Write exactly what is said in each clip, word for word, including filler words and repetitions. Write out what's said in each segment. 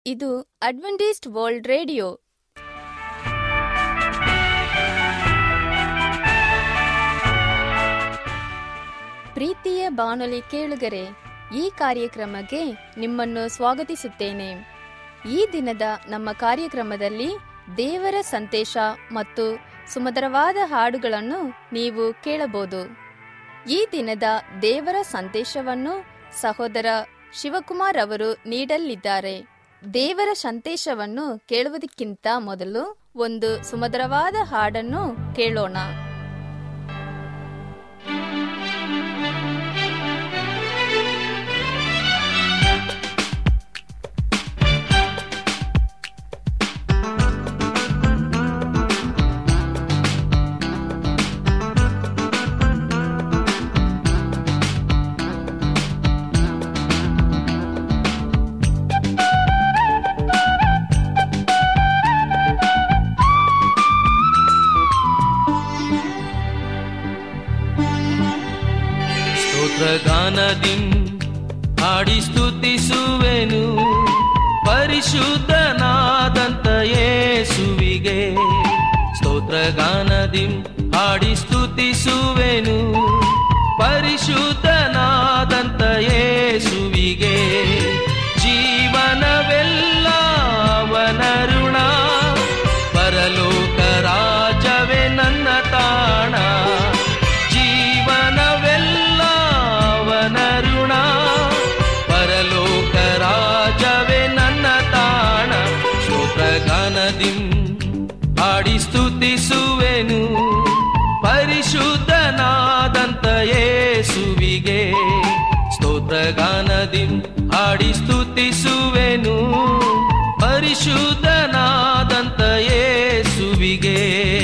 ಇದು Adventist world radio. ಪ್ರೀತಿಯ ಬಾನುಲಿ ಕೇಳುಗರೆ, ಈ ಕಾರ್ಯಕ್ರಮಕ್ಕೆ ನಿಮ್ಮನ್ನು ಸ್ವಾಗತಿಸುತ್ತೇನೆ. ಈ ದಿನದ ನಮ್ಮ ಕಾರ್ಯಕ್ರಮದಲ್ಲಿ ದೇವರ ಸಂದೇಶ ಮತ್ತು ಸುಮಧುರವಾದ ಹಾಡುಗಳನ್ನು ನೀವು ಕೇಳಬಹುದು. ಈ ದಿನದ ದೇವರ ಸಂದೇಶವನ್ನು ಸಹೋದರ ಶಿವಕುಮಾರ್ ಅವರು ನೀಡಲಿದ್ದಾರೆ. ದೇವರ ಸಂದೇಶವನ್ನು ಕೇಳುವುದಕ್ಕಿಂತ ಮೊದಲು ಒಂದು ಸುಮಧುರವಾದ ಹಾಡನ್ನು ಕೇಳೋಣ. ಗಾನದಿಂ ಹಾಡಿ ಸ್ತುತಿಸುವೆನು ಪರಿಶುದ್ಧನಾದಂತ ಯೇಸುವಿಗೆ. ಸ್ತೋತ್ರ ಗಾನದಿಂ ಹಾಡಿ ಸ್ತುತಿಸುವೆನು ಪರಿಶುದ್ಧನಾದಂತ ಯೇಸುವಿಗೆ. ಜೀವನವೆಲ್ಲ ಅವನ ಋಣ, ಪರಲೋಕ ರಾಜವೇ ನನ್ನ ತಾಣ. ಜೀವನವೆಲ್ಲ ಅವನ ಋಣ, ಪರಲೋಕ ರಾಜವೇ ನನ್ನ ತಾಣ. ಸ್ತೋತ್ರ ಗಾನದಿಂ ಹಾಡಿ ಸ್ತುತಿಸುವೆನು ಪರಿಶುದ್ಧನಾದಂತ ಯೇಸುವಿಗೆ. ಸ್ತೋತ್ರ ಗಾನದಿಂ ಹಾಡಿ ಸ್ತುತಿಸುವೆನು ಪರಿಶುದ್ಧನಾದಂತ ಯೇಸುವಿಗೆ.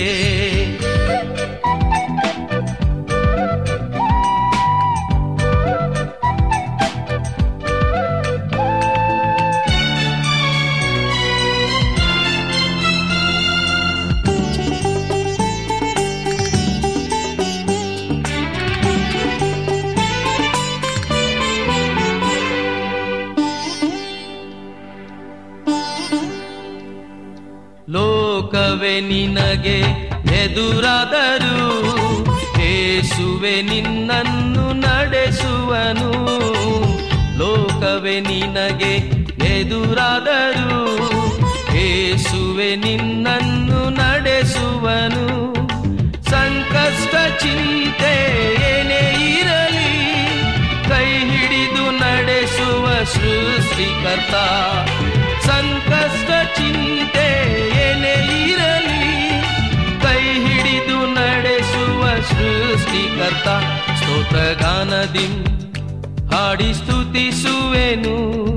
ಲೋಕವೇ ನಿನಗೆ ಎದುರಾದರೂ ಯೇಸುವೆ ನಿನ್ನನ್ನು ನಡೆಸುವನು. ಲೋಕವೇ ನಿನಗೆ ಎದುರಾದರೂ ಯೇಸುವೆ ನಿನ್ನನ್ನು ನಡೆಸುವನು. ಸಂಕಷ್ಟ ಚಿಂತೆ ಏನೇ ಇರಲಿ, ಕೈ ಹಿಡಿದು ನಡೆಸುವ ಸೃಷ್ಟಿಕರ್ತ. ಸಂಕಷ್ಟ ಚಿಂತೆ ಏನೇ ಇರಲಿ, ಕೈ ಹಿಡಿದು ನಡೆಸುವ ಸೃಷ್ಟಿಕರ್ತ. ಸ್ತೋತ್ರ ಗಾನದಿಂ ಹಾಡಿ ಸ್ತುತಿಸುವೆನು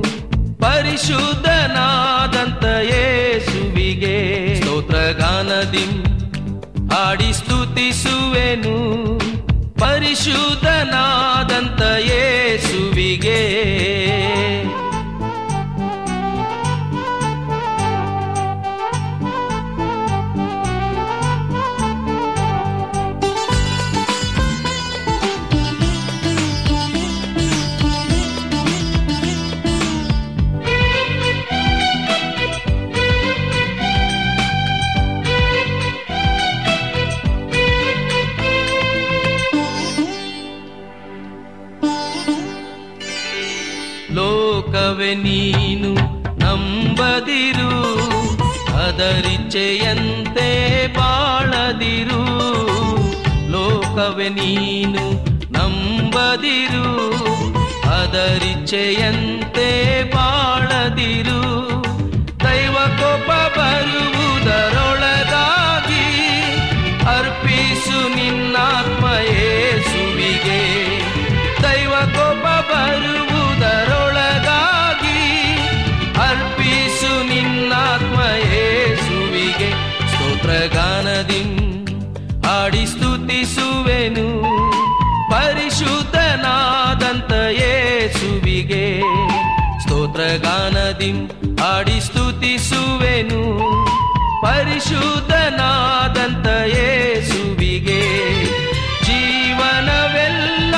ಪರಿಶುದ್ಧನಾದಂತ ಯೇಸುವಿಗೆ. ಸ್ತೋತ್ರ ಗಾನದಿಂ ಹಾಡಿ ಸ್ತುತಿಸುವೆನು ಪರಿಶುದ್ಧನಾದಂತ ಯೇಸುವಿಗೆ. ಲೋಕವೇ ನೀನು ನಂಬದಿರು, ಅದರಿಚ್ಛೆಯಂತೆ ಬಾಳದಿರು. ಲೋಕವೇ ನೀನು ನಂಬದಿರು, ಅದರಿಚ್ಛೆಯಂತೆ ಬಾಳದಿರು. ದೈವ ಕೋಪ ಬರುವುದರೊಳಗಾಗಿ ಅರ್ಪಿಸು ನಿನ್ನಾತ್ಮ ಯೇಸುವಿಗೆ. ದೈವ ಕೋಪ ಬರುವುದರೊಳಗಾಗಿ ಅರ್ಪಿಸು ನಿನ್ನಾತ್ಮ ಯೇಸುವಿಗೆ. ಸ್ತೋತ್ರ ಗಾನದಿಂ ಹಾಡಿ ಸ್ತುತಿಸುವೆನು ಪರಿಶುದ್ಧನಾದಂತ ಯೇಸುವಿಗೆ. ಸ್ತೋತ್ರ ಗಾನದಿಂ ಹಾಡಿ ಸ್ತುತಿಸುವೆನು ಪರಿಶುದ್ಧನಾದಂತ ಯೇಸುವಿಗೆ. ಜೀವನವೆಲ್ಲ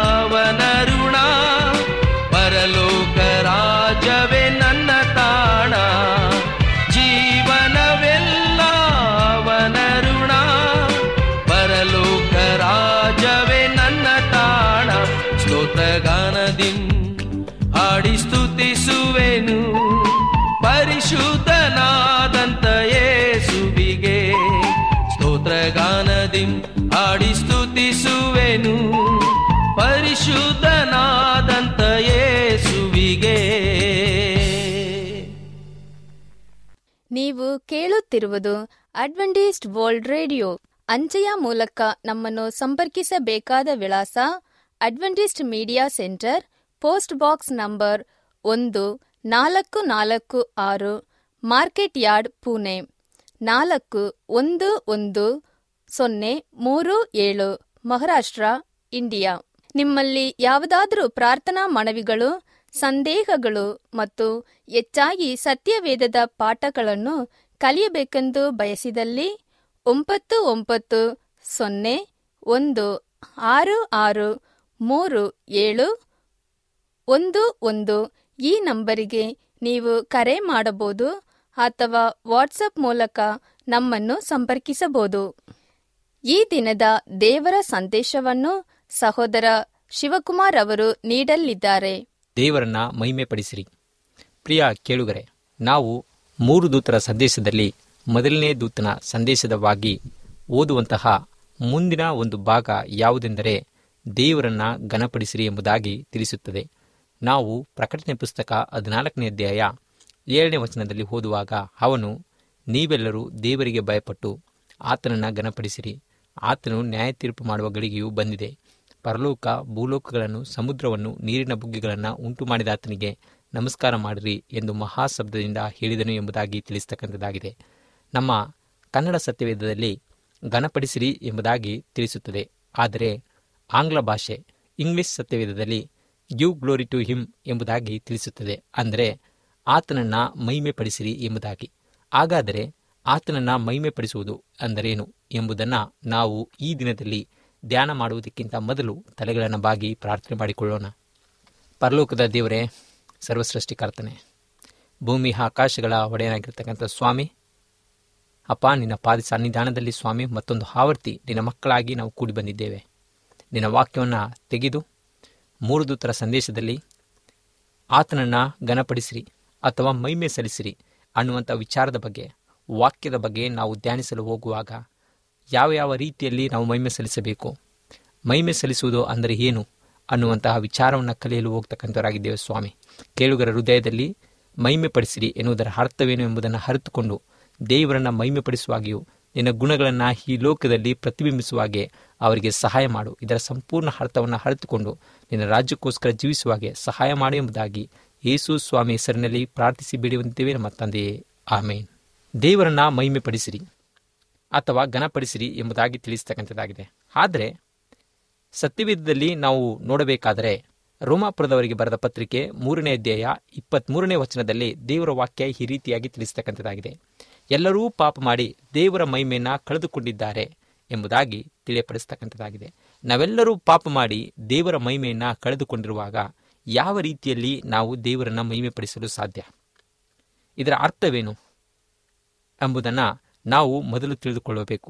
ಅವನ ಋಣ, ಪರಲೋಕ ರಾಜವೇ ನನ್ನ ತಾಣ. ಪರಿಶುದ್ಧನಾದಂತ ಯೇಸುವಿಗೆ ಸ್ತೋತ್ರಗಾನದಿ ಹಾಡಿ ಸ್ತುತಿಸುವೆನು. ಪರಿಶುದ್ಧನಾದಂತ ಯೇಸುವಿಗೆ. ನೀವು ಕೇಳುತ್ತಿರುವುದು ಅಡ್ವೆಂಟಿಸ್ಟ್ ವರ್ಲ್ಡ್ ರೇಡಿಯೋ. ಅಂಚೆಯ ಮೂಲಕ ನಮ್ಮನ್ನು ಸಂಪರ್ಕಿಸಬೇಕಾದ ವಿಳಾಸ: Adventist media center, post box number ಒಂದು ನಾಲ್ಕು ನಾಲ್ಕು ಆರು, ಮಾರ್ಕೆಟ್ ಯಾರ್ಡ್, ಪುಣೆ ನಾಲ್ಕು ಒಂದು ಒಂದು ಸೊನ್ನೆ ಮೂರು ಏಳು, ಮಹಾರಾಷ್ಟ್ರ, ಇಂಡಿಯಾ. ನಿಮ್ಮಲ್ಲಿ ಯಾವುದಾದರೂ ಪ್ರಾರ್ಥನಾ ಮನವಿಗಳು, ಸಂದೇಹಗಳು ಮತ್ತು ಹೆಚ್ಚಾಗಿ ಸತ್ಯವೇದದ ಪಾಠಗಳನ್ನು ಕಲಿಯಬೇಕೆಂದು ಬಯಸಿದಲ್ಲಿ ಒಂಬತ್ತು ಒಂಬತ್ತು ಸೊನ್ನೆ ಒಂದು ಆರು ಆರು ಮೂರು ಏಳು ಒಂದು ಒಂದು ಈ ನಂಬರಿಗೆ ನೀವು ಕರೆ ಮಾಡಬಹುದು ಅಥವಾ ವಾಟ್ಸಪ್ ಮೂಲಕ ನಮ್ಮನ್ನು ಸಂಪರ್ಕಿಸಬಹುದು. ಈ ದಿನದ ದೇವರ ಸಂದೇಶವನ್ನು ಸಹೋದರ ಶಿವಕುಮಾರ್ ಅವರು ನೀಡಲಿದ್ದಾರೆ. ದೇವರನ್ನ ಮಹಿಮೆಪಡಿಸಿರಿ. ಪ್ರಿಯ ಕೇಳುಗರೆ, ನಾವು ಮೂರು ದೂತರ ಸಂದೇಶದಲ್ಲಿ ಮೊದಲನೇ ದೂತನ ಸಂದೇಶದವಾಗಿ ಓದುವಂತಹ ಮುಂದಿನ ಒಂದು ಭಾಗ ಯಾವುದೆಂದರೆ ದೇವರನ್ನ ಘನಪಡಿಸಿರಿ ಎಂಬುದಾಗಿ ತಿಳಿಸುತ್ತದೆ. ನಾವು ಪ್ರಕಟಣೆ ಪುಸ್ತಕ ಹದಿನಾಲ್ಕನೇ ಅಧ್ಯಾಯ ಏಳನೇ ವಚನದಲ್ಲಿ ಓದುವಾಗ, ಅವನು ನೀವೆಲ್ಲರೂ ದೇವರಿಗೆ ಭಯಪಟ್ಟು ಆತನನ್ನು ಘನಪಡಿಸಿರಿ, ಆತನು ನ್ಯಾಯ ತೀರ್ಪು ಮಾಡುವ ಗಳಿಗೆಯೂ ಬಂದಿದೆ. ಪರಲೋಕ ಭೂಲೋಕಗಳನ್ನು, ಸಮುದ್ರವನ್ನು, ನೀರಿನ ಬುಗ್ಗೆಗಳನ್ನು ಉಂಟು ಮಾಡಿದ ಆತನಿಗೆ ನಮಸ್ಕಾರ ಮಾಡಿರಿ ಎಂದು ಮಹಾಶಬ್ದದಿಂದ ಹೇಳಿದನು ಎಂಬುದಾಗಿ ತಿಳಿಸತಕ್ಕಂಥದ್ದಾಗಿದೆ. ನಮ್ಮ ಕನ್ನಡ ಸತ್ಯವೇದದಲ್ಲಿ ಘನಪಡಿಸಿರಿ ಎಂಬುದಾಗಿ ತಿಳಿಸುತ್ತದೆ. ಆದರೆ ಆಂಗ್ಲ ಭಾಷೆ ಇಂಗ್ಲಿಷ್ ಸತ್ಯವೇದದಲ್ಲಿ ಗಿವ್ ಗ್ಲೋರಿ ಟು ಹಿಮ್ ಎಂಬುದಾಗಿ ತಿಳಿಸುತ್ತದೆ. ಅಂದರೆ ಆತನನ್ನು ಮಹಿಮೆ ಪಡಿಸಿರಿ ಎಂಬುದಾಗಿ. ಹಾಗಾದರೆ ಆತನನ್ನು ಮಹಿಮೆ ಪಡಿಸುವುದು ಅಂದರೇನು ಎಂಬುದನ್ನು ನಾವು ಈ ದಿನದಲ್ಲಿ ಧ್ಯಾನ ಮಾಡುವುದಕ್ಕಿಂತ ಮೊದಲು ತಲೆಗಳನ್ನು ಬಾಗಿ ಪ್ರಾರ್ಥನೆ ಮಾಡಿಕೊಳ್ಳೋಣ. ಪರಲೋಕದ ದೇವರೇ, ಸರ್ವಸೃಷ್ಟಿಕರ್ತನೆ, ಭೂಮಿ ಆಕಾಶಗಳ ಒಡೆಯನಾಗಿರ್ತಕ್ಕಂಥ ಸ್ವಾಮಿ, ಅಪ್ಪ, ನಿನ್ನ ಪಾದ ಸನ್ನಿಧಾನದಲ್ಲಿ ಸ್ವಾಮಿ ಮತ್ತೊಂದು ಆವರ್ತಿ ನಿನ್ನ ಮಕ್ಕಳಾಗಿ ನಾವು ಕೂಡಿ ಬಂದಿದ್ದೇವೆ. ನಿನ್ನ ವಾಕ್ಯವನ್ನು ತೆಗೆದು ಮೂರು ದೂತರ ಸಂದೇಶದಲ್ಲಿ ಆತನನ್ನು ಘನಪಡಿಸಿರಿ ಅಥವಾ ಮಹಿಮೆ ಸಲ್ಲಿಸಿರಿ ಅನ್ನುವಂಥ ವಿಚಾರದ ಬಗ್ಗೆ, ವಾಕ್ಯದ ಬಗ್ಗೆ ನಾವು ಧ್ಯಾನಿಸಲು ಹೋಗುವಾಗ ಯಾವ ಯಾವ ರೀತಿಯಲ್ಲಿ ನಾವು ಮಹಿಮೆ ಸಲ್ಲಿಸಬೇಕು, ಮಹಿಮೆ ಸಲ್ಲಿಸುವುದು ಅಂದರೆ ಏನು ಅನ್ನುವಂತಹ ವಿಚಾರವನ್ನು ಕಲಿಯಲು ಹೋಗ್ತಕ್ಕಂಥವರಾಗಿದ್ದೇವೆ ಸ್ವಾಮಿ. ಕೇಳುಗರ ಹೃದಯದಲ್ಲಿ ಮಹಿಮೆ ಪಡಿಸಿರಿ ಎನ್ನುವುದರ ಅರ್ಥವೇನು ಎಂಬುದನ್ನು ಅರಿತುಕೊಂಡು ದೇವರನ್ನು ಮಹಿಮೆ ಪಡಿಸುವಾಗಿಯೂ ನಿನ್ನ ಗುಣಗಳನ್ನು ಈ ಲೋಕದಲ್ಲಿ ಪ್ರತಿಬಿಂಬಿಸುವಾಗೆ ಅವರಿಗೆ ಸಹಾಯ ಮಾಡು. ಇದರ ಸಂಪೂರ್ಣ ಅರ್ಥವನ್ನು ಅರಿತುಕೊಂಡು ನಿನ್ನ ರಾಜ್ಯಕ್ಕೋಸ್ಕರ ಜೀವಿಸುವಾಗೆ ಸಹಾಯ ಮಾಡು ಎಂಬುದಾಗಿ ಯೇಸು ಸ್ವಾಮಿ ಹೆಸರಿನಲ್ಲಿ ಪ್ರಾರ್ಥಿಸಿ ಬೇಡುವಂತೇವೆ ನಮ್ಮ ತಂದೆಯೇ, ಆಮೇನ್. ದೇವರನ್ನ ಮಹಿಮೆ ಪಡಿಸಿರಿ ಅಥವಾ ಘನಪಡಿಸಿರಿ ಎಂಬುದಾಗಿ ತಿಳಿಸ್ತಕ್ಕಂಥದ್ದಾಗಿದೆ. ಆದರೆ ಸತ್ಯವೇದದಲ್ಲಿ ನಾವು ನೋಡಬೇಕಾದರೆ ರೋಮಾಪುರದವರಿಗೆ ಬರೆದ ಪತ್ರಿಕೆ ಮೂರನೇ ಅಧ್ಯಾಯ ಇಪ್ಪತ್ತ್ಮೂರನೇ ವಚನದಲ್ಲಿ ದೇವರ ವಾಕ್ಯ ಈ ರೀತಿಯಾಗಿ ತಿಳಿಸ್ತಕ್ಕಂಥದ್ದಾಗಿದೆ. ಎಲ್ಲರೂ ಪಾಪ ಮಾಡಿ ದೇವರ ಮಹಿಮೆಯನ್ನು ಕಳೆದುಕೊಂಡಿದ್ದಾರೆ ಎಂಬುದಾಗಿ ತಿಳಿಯಪಡಿಸ್ತಕ್ಕಂಥದ್ದಾಗಿದೆ. ನಾವೆಲ್ಲರೂ ಪಾಪ ಮಾಡಿ ದೇವರ ಮಹಿಮೆಯನ್ನು ಕಳೆದುಕೊಂಡಿರುವಾಗ ಯಾವ ರೀತಿಯಲ್ಲಿ ನಾವು ದೇವರನ್ನು ಮಹಿಮೆ ಪಡಿಸಲು ಸಾಧ್ಯ, ಇದರ ಅರ್ಥವೇನು ಎಂಬುದನ್ನು ನಾವು ಮೊದಲು ತಿಳಿದುಕೊಳ್ಳಬೇಕು.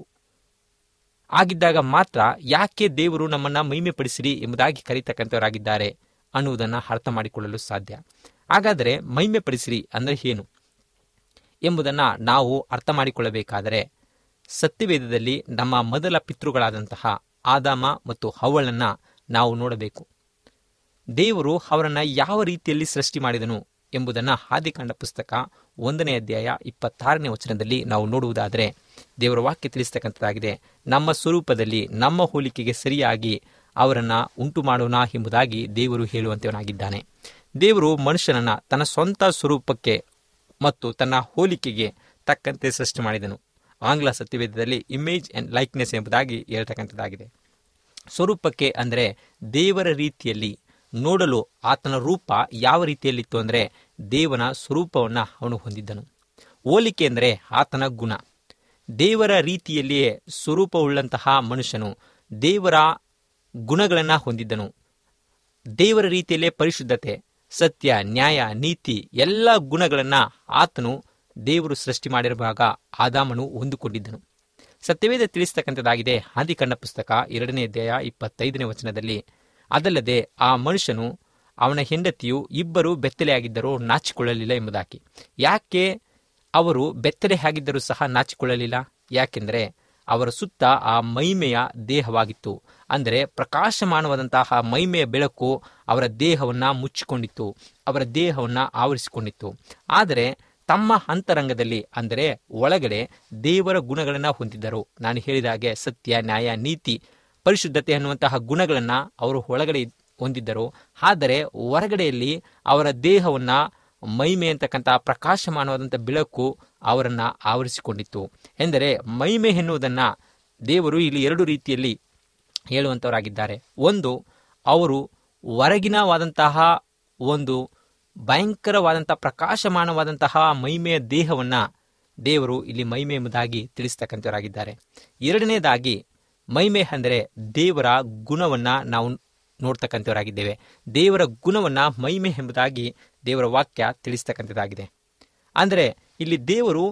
ಆಗಿದ್ದಾಗ ಮಾತ್ರ ಯಾಕೆ ದೇವರು ನಮ್ಮನ್ನು ಮಹಿಮೆ ಪಡಿಸಿರಿ ಎಂಬುದಾಗಿ ಕರೀತಕ್ಕಂಥವರಾಗಿದ್ದಾರೆ ಅನ್ನುವುದನ್ನು ಅರ್ಥ ಮಾಡಿಕೊಳ್ಳಲು ಸಾಧ್ಯ. ಹಾಗಾದರೆ ಮಹಿಮೆ ಪಡಿಸಿರಿ ಅಂದರೆ ಏನು ಎಂಬುದನ್ನು ನಾವು ಅರ್ಥ ಮಾಡಿಕೊಳ್ಳಬೇಕಾದರೆ ಸತ್ಯವೇದದಲ್ಲಿ ನಮ್ಮ ಮೊದಲ ಪಿತೃಗಳಾದಂತಹ ಆದಾಮ ಮತ್ತು ಹವ್ವಳನ್ನು ನಾವು ನೋಡಬೇಕು. ದೇವರು ಅವರನ್ನು ಯಾವ ರೀತಿಯಲ್ಲಿ ಸೃಷ್ಟಿ ಮಾಡಿದನು ಎಂಬುದನ್ನು ಆದಿಕಾಂಡ ಪುಸ್ತಕ ಒಂದನೇ ಅಧ್ಯಾಯ ಇಪ್ಪತ್ತಾರನೇ ವಚನದಲ್ಲಿ ನಾವು ನೋಡುವುದಾದರೆ ದೇವರ ವಾಕ್ಯ ತಿಳಿಸ್ತಕ್ಕಂಥದ್ದಾಗಿದೆ. ನಮ್ಮ ಸ್ವರೂಪದಲ್ಲಿ ನಮ್ಮ ಹೋಲಿಕೆಗೆ ಸರಿಯಾಗಿ ಅವರನ್ನು ಉಂಟು ಮಾಡೋಣ ಎಂಬುದಾಗಿ ದೇವರು ಹೇಳುವಂತವನಾಗಿದ್ದಾನೆ. ದೇವರು ಮನುಷ್ಯನನ್ನು ತನ್ನ ಸ್ವಂತ ಸ್ವರೂಪಕ್ಕೆ ಮತ್ತು ತನ್ನ ಹೋಲಿಕೆಗೆ ತಕ್ಕಂತೆ ಸೃಷ್ಟಿ ಮಾಡಿದನು. ಆಂಗ್ಲ ಸತ್ಯವೇದದಲ್ಲಿ ಇಮೇಜ್ ಆ್ಯಂಡ್ ಲೈಕ್ನೆಸ್ ಎಂಬುದಾಗಿ ಹೇಳ್ತಕ್ಕಂಥದ್ದಾಗಿದೆ. ಸ್ವರೂಪಕ್ಕೆ ಅಂದರೆ ದೇವರ ರೀತಿಯಲ್ಲಿ ನೋಡಲು ಆತನ ರೂಪ ಯಾವ ರೀತಿಯಲ್ಲಿತ್ತು ಅಂದರೆ ದೇವನ ಸ್ವರೂಪವನ್ನು ಅವನು ಹೊಂದಿದ್ದನು. ಹೋಲಿಕೆ ಅಂದರೆ ಆತನ ಗುಣ. ದೇವರ ರೀತಿಯಲ್ಲಿಯೇ ಸ್ವರೂಪವುಳ್ಳಂತಹ ಮನುಷ್ಯನು ದೇವರ ಗುಣಗಳನ್ನು ಹೊಂದಿದ್ದನು. ದೇವರ ರೀತಿಯಲ್ಲೇ ಪರಿಶುದ್ಧತೆ, ಸತ್ಯ, ನ್ಯಾಯ, ನೀತಿ ಎಲ್ಲ ಗುಣಗಳನ್ನು ಆತನು ದೇವರು ಸೃಷ್ಟಿ ಮಾಡಿರುವಾಗ ಆದಾಮನು ಹೊಂದಿಕೊಂಡಿದ್ದನು. ಸತ್ಯವೇದ ತಿಳಿಸ್ತಕ್ಕಂಥದ್ದಾಗಿದೆ. ಆದಿಕಾಂಡ ಪುಸ್ತಕ ಎರಡನೇ ಅಧ್ಯಾಯ ಇಪ್ಪತ್ತೈದನೇ ವಚನದಲ್ಲಿ, ಅದಲ್ಲದೆ ಆ ಮನುಷ್ಯನು ಅವನ ಹೆಂಡತಿಯು ಇಬ್ಬರು ಬೆತ್ತಲೆಯಾಗಿದ್ದರೂ ನಾಚಿಕೊಳ್ಳಲಿಲ್ಲ ಎಂಬುದಾಗಿ. ಯಾಕೆ ಅವರು ಬೆತ್ತಲೆ ಆಗಿದ್ದರೂ ಸಹ ನಾಚಿಕೊಳ್ಳಲಿಲ್ಲ. ಯಾಕೆಂದರೆ ಅವರ ಸುತ್ತ ಆ ಮಹಿಮೆಯ ದೇಹವಾಗಿತ್ತು. ಅಂದರೆ ಪ್ರಕಾಶಮಾನವಾದಂತಹ ಮಹಿಮೆಯ ಬೆಳಕು ಅವರ ದೇಹವನ್ನು ಮುಚ್ಚಿಕೊಂಡಿತ್ತು, ಅವರ ದೇಹವನ್ನು ಆವರಿಸಿಕೊಂಡಿತ್ತು. ಆದರೆ ತಮ್ಮ ಅಂತರಂಗದಲ್ಲಿ, ಅಂದರೆ ಒಳಗಡೆ ದೇವರ ಗುಣಗಳನ್ನು ಹೊಂದಿದ್ದರು. ನಾನು ಹೇಳಿದ ಹಾಗೆ ಸತ್ಯ, ನ್ಯಾಯ, ನೀತಿ, ಪರಿಶುದ್ಧತೆ ಅನ್ನುವಂತಹ ಗುಣಗಳನ್ನು ಅವರು ಒಳಗಡೆ ಹೊಂದಿದ್ದರು. ಆದರೆ ಹೊರಗಡೆಯಲ್ಲಿ ಅವರ ದೇಹವನ್ನು ಮಹಿಮೆ ಅಂತಕ್ಕಂಥ ಪ್ರಕಾಶಮಾನವಾದಂಥ ಬೆಳಕು ಅವರನ್ನು ಆವರಿಸಿಕೊಂಡಿತ್ತು. ಎಂದರೆ ಮಹಿಮೆ ಎನ್ನುವುದನ್ನು ದೇವರು ಇಲ್ಲಿ ಎರಡು ರೀತಿಯಲ್ಲಿ ಹೇಳುವಂಥವರಾಗಿದ್ದಾರೆ. ಒಂದು, ಅವರು ಹೊರಗಿನವಾದಂತಹ ಒಂದು ಭಯಂಕರವಾದಂಥ ಪ್ರಕಾಶಮಾನವಾದಂತಹ ಮಹಿಮೆಯ ದೇಹವನ್ನು ದೇವರು ಇಲ್ಲಿ ಮಹಿಮೆ ಎಂಬುದಾಗಿ ತಿಳಿಸ್ತಕ್ಕಂಥವರಾಗಿದ್ದಾರೆ. ಎರಡನೇದಾಗಿ ಮಹಿಮೆ ಅಂದರೆ ದೇವರ ಗುಣವನ್ನು ನಾವು ನೋಡ್ತಕ್ಕಂಥವರಾಗಿದ್ದೇವೆ. ದೇವರ ಗುಣವನ್ನು ಮಹಿಮೆ ಎಂಬುದಾಗಿ ದೇವರ ವಾಕ್ಯ ತಿಳಿಸ್ತಕ್ಕಂಥದ್ದಾಗಿದೆ. ಅಂದರೆ ಇಲ್ಲಿ ದೇವರು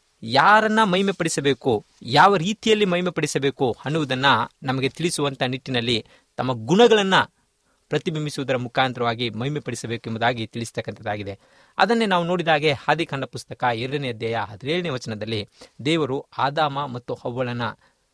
ಯಾರನ್ನ ಮಹಿಮೆ ಪಡಿಸಬೇಕು, ಯಾವ ರೀತಿಯಲ್ಲಿ ಮಹಿಮೆ ಪಡಿಸಬೇಕು ಅನ್ನುವುದನ್ನು ನಮಗೆ ತಿಳಿಸುವಂಥ ನಿಟ್ಟಿನಲ್ಲಿ ತಮ್ಮ ಗುಣಗಳನ್ನು ಪ್ರತಿಬಿಂಬಿಸುವುದರ ಮುಖಾಂತರವಾಗಿ ಮಹಿಮೆ ಪಡಿಸಬೇಕೆಂಬುದಾಗಿ ತಿಳಿಸ್ತಕ್ಕಂಥದ್ದಾಗಿದೆ. ಅದನ್ನೇ ನಾವು ನೋಡಿದಾಗೆ ಆದಿಕಾಂಡ ಪುಸ್ತಕ ಎರಡನೇ ಅಧ್ಯಾಯ ಹದಿನೇಳನೇ ವಚನದಲ್ಲಿ ದೇವರು ಆದಾಮ ಮತ್ತು ಹವ್ವಳನ್ನು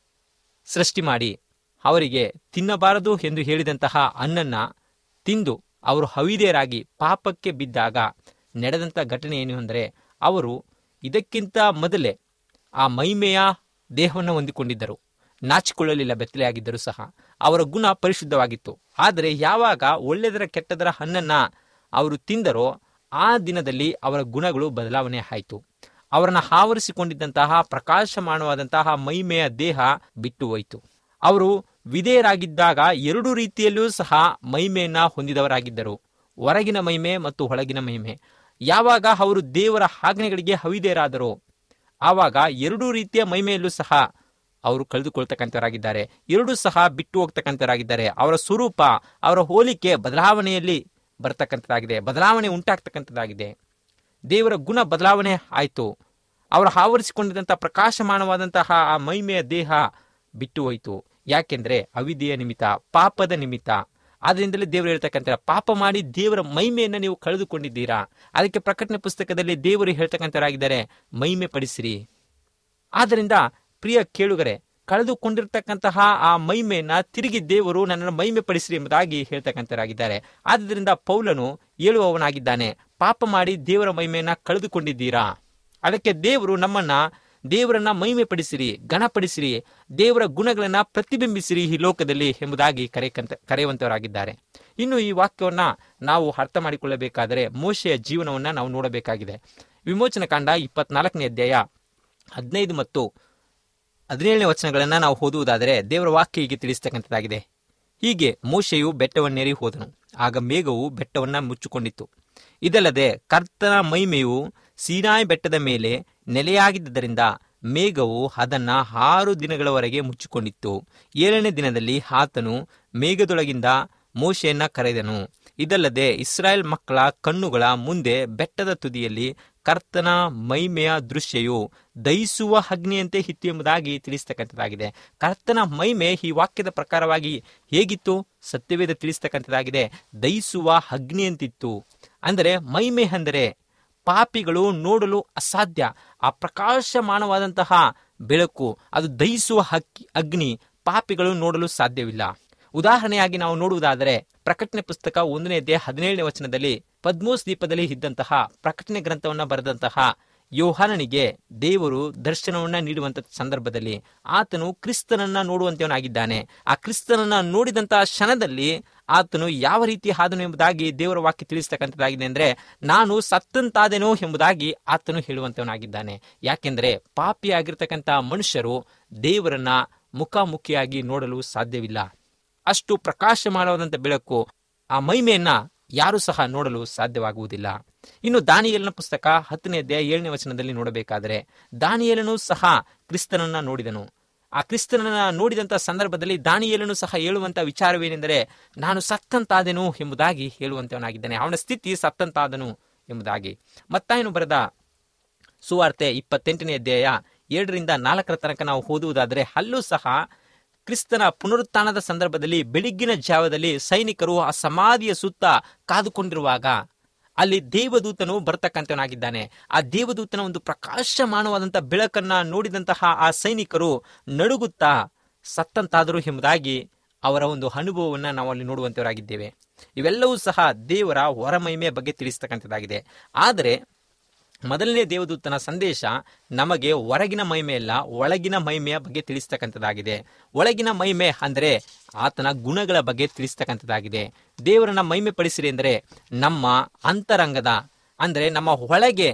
ಸೃಷ್ಟಿ ಮಾಡಿ ಅವರಿಗೆ ತಿನ್ನಬಾರದು ಎಂದು ಹೇಳಿದಂತಹ ಹಣ್ಣನ್ನು ತಿಂದು ಅವರು ಅವಿಧೇಯರಾಗಿ ಪಾಪಕ್ಕೆ ಬಿದ್ದಾಗ ನಡೆದಂಥ ಘಟನೆ ಏನು ಅಂದರೆ, ಅವರು ಇದಕ್ಕಿಂತ ಮೊದಲೇ ಆ ಮಹಿಮೆಯ ದೇಹವನ್ನು ಹೊಂದಿಕೊಂಡಿದ್ದರು, ನಾಚಿಕೊಳ್ಳಲಿಲ್ಲ, ಬೆತ್ತಲೆಯಾಗಿದ್ದರೂ ಸಹ ಅವರ ಗುಣ ಪರಿಶುದ್ಧವಾಗಿತ್ತು. ಆದರೆ ಯಾವಾಗ ಒಳ್ಳೆಯದರ ಕೆಟ್ಟದರ ಹಣ್ಣನ್ನು ಅವರು ತಿಂದರೋ ಆ ದಿನದಲ್ಲಿ ಅವರ ಗುಣಗಳು ಬದಲಾವಣೆ ಆಯಿತು. ಅವರನ್ನು ಆವರಿಸಿಕೊಂಡಿದ್ದಂತಹ ಪ್ರಕಾಶಮಾನವಾದಂತಹ ಮಹಿಮೆಯ ದೇಹ ಬಿಟ್ಟು ಹೋಯಿತು. ಅವರು ವಿಧೇಯರಾಗಿದ್ದಾಗ ಎರಡು ರೀತಿಯಲ್ಲೂ ಸಹ ಮಹಿಮೆಯನ್ನು ಹೊಂದಿದವರಾಗಿದ್ದರು, ಹೊರಗಿನ ಮಹಿಮೆ ಮತ್ತು ಒಳಗಿನ ಮಹಿಮೆ. ಯಾವಾಗ ಅವರು ದೇವರ ಆಜ್ಞೆಗಳಿಗೆ ಅವಿಧೇಯರಾದರೋ ಆವಾಗ ಎರಡೂ ರೀತಿಯ ಮಹಿಮೆಯಲ್ಲೂ ಸಹ ಅವರು ಕಳೆದುಕೊಳ್ತಕ್ಕಂಥವರಾಗಿದ್ದಾರೆ, ಎರಡೂ ಸಹ ಬಿಟ್ಟು ಹೋಗ್ತಕ್ಕಂಥವರಾಗಿದ್ದಾರೆ. ಅವರ ಸ್ವರೂಪ, ಅವರ ಹೋಲಿಕೆ ಬದಲಾವಣೆಯಲ್ಲಿ ಬರ್ತಕ್ಕಂಥದ್ದಾಗಿದೆ, ಬದಲಾವಣೆ ಉಂಟಾಗ್ತಕ್ಕಂಥದ್ದಾಗಿದೆ. ದೇವರ ಗುಣ ಬದಲಾವಣೆ ಆಯಿತು. ಅವರು ಆವರಿಸಿಕೊಂಡಿದ್ದಂಥ ಪ್ರಕಾಶಮಾನವಾದಂತಹ ಆ ಮಹಿಮೆಯ ದೇಹ ಬಿಟ್ಟು ಹೋಯಿತು. ಯಾಕೆಂದರೆ ಅವಿಧೇಯ ನಿಮಿತ್ತ, ಪಾಪದ ನಿಮಿತ್ತ. ಆದ್ದರಿಂದಲೇ ದೇವರು ಹೇಳ್ತಕ್ಕಂಥ, ಪಾಪ ಮಾಡಿ ದೇವರ ಮಹಿಮೆಯನ್ನು ನೀವು ಕಳೆದುಕೊಂಡಿದ್ದೀರಾ. ಅದಕ್ಕೆ ಪ್ರಕಟಣೆ ಪುಸ್ತಕದಲ್ಲಿ ದೇವರು ಹೇಳ್ತಕ್ಕಂಥವರಾಗಿದ್ದಾರೆ, ಮಹಿಮೆ ಪಡಿಸಿರಿ. ಆದ್ದರಿಂದ ಪ್ರಿಯ ಕೇಳುಗರೆ, ಕಳೆದುಕೊಂಡಿರ್ತಕ್ಕಂತಹ ಆ ಮಹಿಮೆಯನ್ನ ತಿರುಗಿ ದೇವರು ನನ್ನನ್ನು ಮಹಿಮೆ ಪಡಿಸಿರಿ ಎಂಬುದಾಗಿ ಹೇಳ್ತಕ್ಕಂಥವರಾಗಿದ್ದಾರೆ. ಆದ್ದರಿಂದ ಪೌಲನು ಹೇಳುವವನಾಗಿದ್ದಾನೆ, ಪಾಪ ಮಾಡಿ ದೇವರ ಮಹಿಮೆಯನ್ನ ಕಳೆದುಕೊಂಡಿದ್ದೀರಾ. ಅದಕ್ಕೆ ದೇವರು ನಮ್ಮನ್ನ ದೇವರನ್ನ ಮಹಿಮೆ ಪಡಿಸಿರಿ, ಗಣಪಡಿಸಿರಿ, ದೇವರ ಗುಣಗಳನ್ನ ಪ್ರತಿಬಿಂಬಿಸಿರಿ ಈ ಲೋಕದಲ್ಲಿ ಎಂಬುದಾಗಿ ಕರೆಯಂತ ಕರೆಯುವಂತವರಾಗಿದ್ದಾರೆ. ಇನ್ನು ಈ ವಾಕ್ಯವನ್ನ ನಾವು ಅರ್ಥ ಮಾಡಿಕೊಳ್ಳಬೇಕಾದರೆ ಮೋಶೆಯ ಜೀವನವನ್ನ ನಾವು ನೋಡಬೇಕಾಗಿದೆ. ವಿಮೋಚನ ಕಾಂಡ ಇಪ್ಪತ್ನಾಲ್ಕನೇ ಅಧ್ಯಾಯ ಹದಿನೈದು ಮತ್ತು ಹದಿನೇಳನೇ ವಚನಗಳನ್ನ ನಾವು ಓದುವುದಾದರೆ ದೇವರ ವಾಕ್ಯ ಹೀಗೆ ತಿಳಿಸ್ತಕ್ಕಂಥದ್ದಾಗಿದೆ. ಹೀಗೆ ಮೋಶೆಯು ಬೆಟ್ಟವನ್ನೇರಿ ಹೋದನು, ಆಗ ಮೇಘವು ಬೆಟ್ಟವನ್ನ ಮುಚ್ಚಿಕೊಂಡಿತ್ತು. ಇದಲ್ಲದೆ ಕರ್ತನ ಮಹಿಮೆಯು ಸೀನಾಯಿ ಬೆಟ್ಟದ ಮೇಲೆ ನೆಲೆಯಾಗಿದ್ದರಿಂದ ಮೇಘವು ಅದನ್ನ ಆರು ದಿನಗಳವರೆಗೆ ಮುಚ್ಚಿಕೊಂಡಿತ್ತು. ಏಳನೇ ದಿನದಲ್ಲಿ ಆತನು ಮೇಘದೊಳಗಿಂದ ಮೋಶೆಯನ್ನ ಕರೆದನು. ಇದಲ್ಲದೆ ಇಸ್ರಾಯೇಲ್ ಮಕ್ಕಳ ಕಣ್ಣುಗಳ ಮುಂದೆ ಬೆಟ್ಟದ ತುದಿಯಲ್ಲಿ ಕರ್ತನ ಮಹಿಮೆಯ ದೃಶ್ಯವು ದಹಿಸುವ ಅಗ್ನಿಯಂತೆ ಇತ್ತು ಎಂಬುದಾಗಿ ತಿಳಿಸ್ತಕ್ಕಂಥದ್ದಾಗಿದೆ. ಕರ್ತನ ಮಹಿಮೆ ಈ ವಾಕ್ಯದ ಪ್ರಕಾರವಾಗಿ ಹೇಗಿತ್ತು? ಸತ್ಯವೇದ ತಿಳಿಸ್ತಕ್ಕಂಥದ್ದಾಗಿದೆ, ದಹಿಸುವ ಅಗ್ನಿಯಂತಿತ್ತು. ಅಂದರೆ ಮಹಿಮೆ ಅಂದರೆ ಪಾಪಿಗಳು ನೋಡಲು ಅಸಾಧ್ಯ. ಆ ಪ್ರಕಾಶಮಾನವಾದಂತಹ ಬೆಳಕು, ಅದು ದಹಿಸುವ ಹಕ್ಕಿ ಅಗ್ನಿ ಪಾಪಿಗಳು ನೋಡಲು ಸಾಧ್ಯವಿಲ್ಲ. ಉದಾಹರಣೆಯಾಗಿ ನಾವು ನೋಡುವುದಾದರೆ ಪ್ರಕಟಣೆ ಪುಸ್ತಕ ಒಂದನೇ ಅಧ್ಯಾಯ ಹದಿನೇಳನೇ ವಚನದಲ್ಲಿ ಪದ್ಮೋಸ್ ದ್ವೀಪದಲ್ಲಿ ಇದ್ದಂತಹ ಪ್ರಕಟಣೆ ಗ್ರಂಥವನ್ನ ಬರೆದಂತಹ ಯೋಹಾನನಿಗೆ ದೇವರು ದರ್ಶನವನ್ನ ನೀಡುವಂತ ಸಂದರ್ಭದಲ್ಲಿ ಆತನು ಕ್ರಿಸ್ತನನ್ನ ನೋಡುವಂತವನಾಗಿದ್ದಾನೆ. ಆ ಕ್ರಿಸ್ತನನ್ನ ನೋಡಿದಂತಹ ಕ್ಷಣದಲ್ಲಿ ಆತನು ಯಾವ ರೀತಿ ಆದನು ಎಂಬುದಾಗಿ ದೇವರ ವಾಕ್ಯ ತಿಳಿಸ್ತಕ್ಕಂಥದ್ದಾಗಿದೆ. ಅಂದ್ರೆ ನಾನು ಸತ್ತಂತಾದೆನೋ ಎಂಬುದಾಗಿ ಆತನು ಹೇಳುವಂತವನಾಗಿದ್ದಾನೆ. ಯಾಕೆಂದ್ರೆ ಪಾಪಿಯಾಗಿರ್ತಕ್ಕಂಥ ಮನುಷ್ಯರು ದೇವರನ್ನ ಮುಖಾಮುಖಿಯಾಗಿ ನೋಡಲು ಸಾಧ್ಯವಿಲ್ಲ. ಅಷ್ಟು ಪ್ರಕಾಶಮಾನವಾದಂಥ ಬೆಳಕು, ಆ ಮಹಿಮೆಯನ್ನ ಯಾರು ಸಹ ನೋಡಲು ಸಾಧ್ಯವಾಗುವುದಿಲ್ಲ. ಇನ್ನು ದಾನಿಯೇಲನ ಪುಸ್ತಕ ಹತ್ತನೇ ಅಧ್ಯಾಯ ಏಳನೇ ವಚನದಲ್ಲಿ ನೋಡಬೇಕಾದರೆ ದಾನಿಯೇಲನು ಸಹ ಕ್ರಿಸ್ತನನ್ನ ನೋಡಿದನು. ಆ ಕ್ರಿಸ್ತನನ್ನ ನೋಡಿದಂಥ ಸಂದರ್ಭದಲ್ಲಿ ದಾನಿಯೇಲನು ಸಹ ಹೇಳುವಂತ ವಿಚಾರವೇನೆಂದರೆ ನಾನು ಸತ್ತಂತಾದೆನು ಎಂಬುದಾಗಿ ಹೇಳುವಂತವನಾಗಿದ್ದಾನೆ. ಅವನ ಸ್ಥಿತಿ ಸತ್ತಂತಾದನು ಎಂಬುದಾಗಿ. ಮತ್ತಾಯನು ಬರೆದ ಸುವಾರ್ತೆ ಇಪ್ಪತ್ತೆಂಟನೇ ಅಧ್ಯಾಯ ಏಳರಿಂದ ನಾಲ್ಕರ ತನಕ ನಾವು ಓದುವುದಾದರೆ ಅಲ್ಲೂ ಸಹ ಕ್ರಿಸ್ತನ ಪುನರುತ್ಥಾನದ ಸಂದರ್ಭದಲ್ಲಿ ಬೆಳಿಗ್ಗಿನ ಜಾವದಲ್ಲಿ ಸೈನಿಕರು ಆ ಸಮಾಧಿಯ ಸುತ್ತ ಕಾದುಕೊಂಡಿರುವಾಗ ಅಲ್ಲಿ ದೇವದೂತನು ಬರ್ತಕ್ಕಂಥವನಾಗಿದ್ದಾನೆ. ಆ ದೇವದೂತನ ಒಂದು ಪ್ರಕಾಶಮಾನವಾದಂತಹ ಬೆಳಕನ್ನ ನೋಡಿದಂತಹ ಆ ಸೈನಿಕರು ನಡುಗುತ್ತಾ ಸತ್ತಂತಾದರು ಎಂಬುದಾಗಿ ಅವರ ಒಂದು ಅನುಭವವನ್ನು ನಾವು ಅಲ್ಲಿ ನೋಡುವಂತವರಾಗಿದ್ದೇವೆ. ಇವೆಲ್ಲವೂ ಸಹ ದೇವರ ಹೊರಮಹಿಮೆಯ ಬಗ್ಗೆ ತಿಳಿಸ್ತಕ್ಕಂಥದ್ದಾಗಿದೆ. ಆದರೆ ಮೊದಲನೇ ದೇವದೂತನ ಸಂದೇಶ ನಮಗೆ ಹೊರಗಿನ ಮಹಿಮೆಯಲ್ಲ, ಒಳಗಿನ ಮಹಿಮೆಯ ಬಗ್ಗೆ ತಿಳಿಸ್ತಕ್ಕಂಥದ್ದಾಗಿದೆ. ಒಳಗಿನ ಮಹಿಮೆ ಅಂದರೆ ಆತನ ಗುಣಗಳ ಬಗ್ಗೆ ತಿಳಿಸ್ತಕ್ಕಂಥದ್ದಾಗಿದೆ. ದೇವರನ್ನ ಮಹಿಮೆ ಪಡಿಸಿರಿ ಅಂದರೆ ನಮ್ಮ ಅಂತರಂಗದ ಅಂದರೆ ನಮ್ಮ ಒಳಗೆ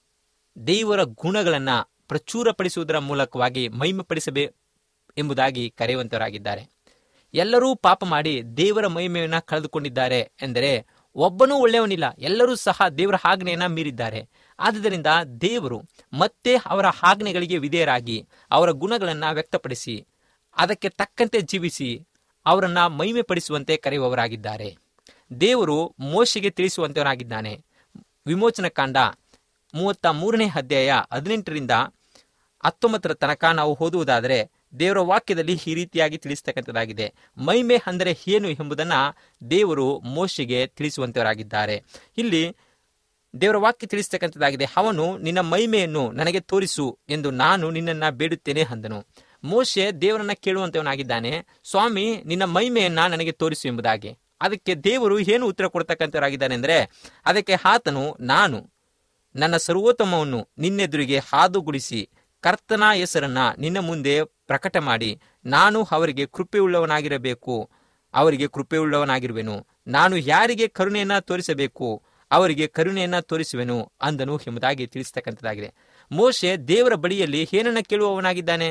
ದೇವರ ಗುಣಗಳನ್ನು ಪ್ರಚುರಪಡಿಸುವುದರ ಮೂಲಕವಾಗಿ ಮಹಿಮೆ ಪಡಿಸಬೇ ಎಂಬುದಾಗಿ ಕರೆಯುವಂತವರಾಗಿದ್ದಾರೆ. ಎಲ್ಲರೂ ಪಾಪ ಮಾಡಿ ದೇವರ ಮಹಿಮೆಯನ್ನು ಕಳೆದುಕೊಂಡಿದ್ದಾರೆ ಎಂದರೆ ಒಬ್ಬನೂ ಒಳ್ಳೆಯವನಿಲ್ಲ, ಎಲ್ಲರೂ ಸಹ ದೇವರ ಆಜ್ಞೆಯನ್ನ ಮೀರಿದ್ದಾರೆ. ಆದ್ದರಿಂದ ದೇವರು ಮತ್ತೆ ಅವರ ಆಜ್ಞೆಗಳಿಗೆ ವಿಧೇಯರಾಗಿ ಅವರ ಗುಣಗಳನ್ನು ವ್ಯಕ್ತಪಡಿಸಿ ಅದಕ್ಕೆ ತಕ್ಕಂತೆ ಜೀವಿಸಿ ಅವರನ್ನ ಮಹಿಮೆ ಪಡಿಸುವಂತೆ ಕರೆಯುವವರಾಗಿದ್ದಾರೆ. ದೇವರು ಮೋಶೆಗೆ ತಿಳಿಸುವಂತವನಾಗಿದ್ದಾನೆ. ವಿಮೋಚನ ಕಾಂಡ ಮೂವತ್ತ ಮೂರನೇ ಅಧ್ಯಾಯ ಹದಿನೆಂಟರಿಂದ ಹತ್ತೊಂಬತ್ತರ ತನಕ ನಾವು ಓದುವುದಾದರೆ ದೇವರ ವಾಕ್ಯದಲ್ಲಿ ಈ ರೀತಿಯಾಗಿ ತಿಳಿಸ್ತಕ್ಕಂಥದ್ದಾಗಿದೆ. ಮಹಿಮೆ ಅಂದರೆ ಏನು ಎಂಬುದನ್ನು ದೇವರು ಮೋಶೆಗೆ ತಿಳಿಸುವಂತವರಾಗಿದ್ದಾರೆ. ಇಲ್ಲಿ ದೇವರ ವಾಕ್ಯ ತಿಳಿಸ್ತಕ್ಕಂಥದ್ದಾಗಿದೆ. ಅವನು ನಿನ್ನ ಮಹಿಮೆಯನ್ನು ನನಗೆ ತೋರಿಸು ಎಂದು ನಾನು ನಿನ್ನನ್ನು ಬೇಡುತ್ತೇನೆ ಅಂದನು. ಮೋಶೆ ದೇವರನ್ನ ಕೇಳುವಂತವನಾಗಿದ್ದಾನೆ, ಸ್ವಾಮಿ ನಿನ್ನ ಮಹಿಮೆಯನ್ನ ನನಗೆ ತೋರಿಸು ಎಂಬುದಾಗಿ. ಅದಕ್ಕೆ ದೇವರು ಏನು ಉತ್ತರ ಕೊಡ್ತಕ್ಕಂಥವರಾಗಿದ್ದಾನೆ ಅಂದರೆ, ಅದಕ್ಕೆ ಆತನು ನಾನು ನನ್ನ ಸರ್ವೋತ್ತಮವನ್ನು ನಿನ್ನೆದುರಿಗೆ ಹಾದುಗುಡಿಸಿ ಕರ್ತನ ಹೆಸರನ್ನ ನಿನ್ನ ಮುಂದೆ ಪ್ರಕಟ ಮಾಡಿ ನಾನು ಅವರಿಗೆ ಕೃಪೆಯುಳ್ಳವನಾಗಿರಬೇಕು, ಅವರಿಗೆ ಕೃಪೆಯುಳ್ಳವನಾಗಿರುವೆನು. ನಾನು ಯಾರಿಗೆ ಕರುಣೆಯನ್ನ ತೋರಿಸಬೇಕು ಅವರಿಗೆ ಕರುಣೆಯನ್ನ ತೋರಿಸುವೆನು ಅಂದನು ಎಂಬುದಾಗಿ ತಿಳಿಸ್ತಕ್ಕಂಥದ್ದಾಗಿದೆ. ಮೋಶೆ ದೇವರ ಬಳಿಯಲ್ಲಿ ಏನನ್ನ ಕೇಳುವವನಾಗಿದ್ದಾನೆ?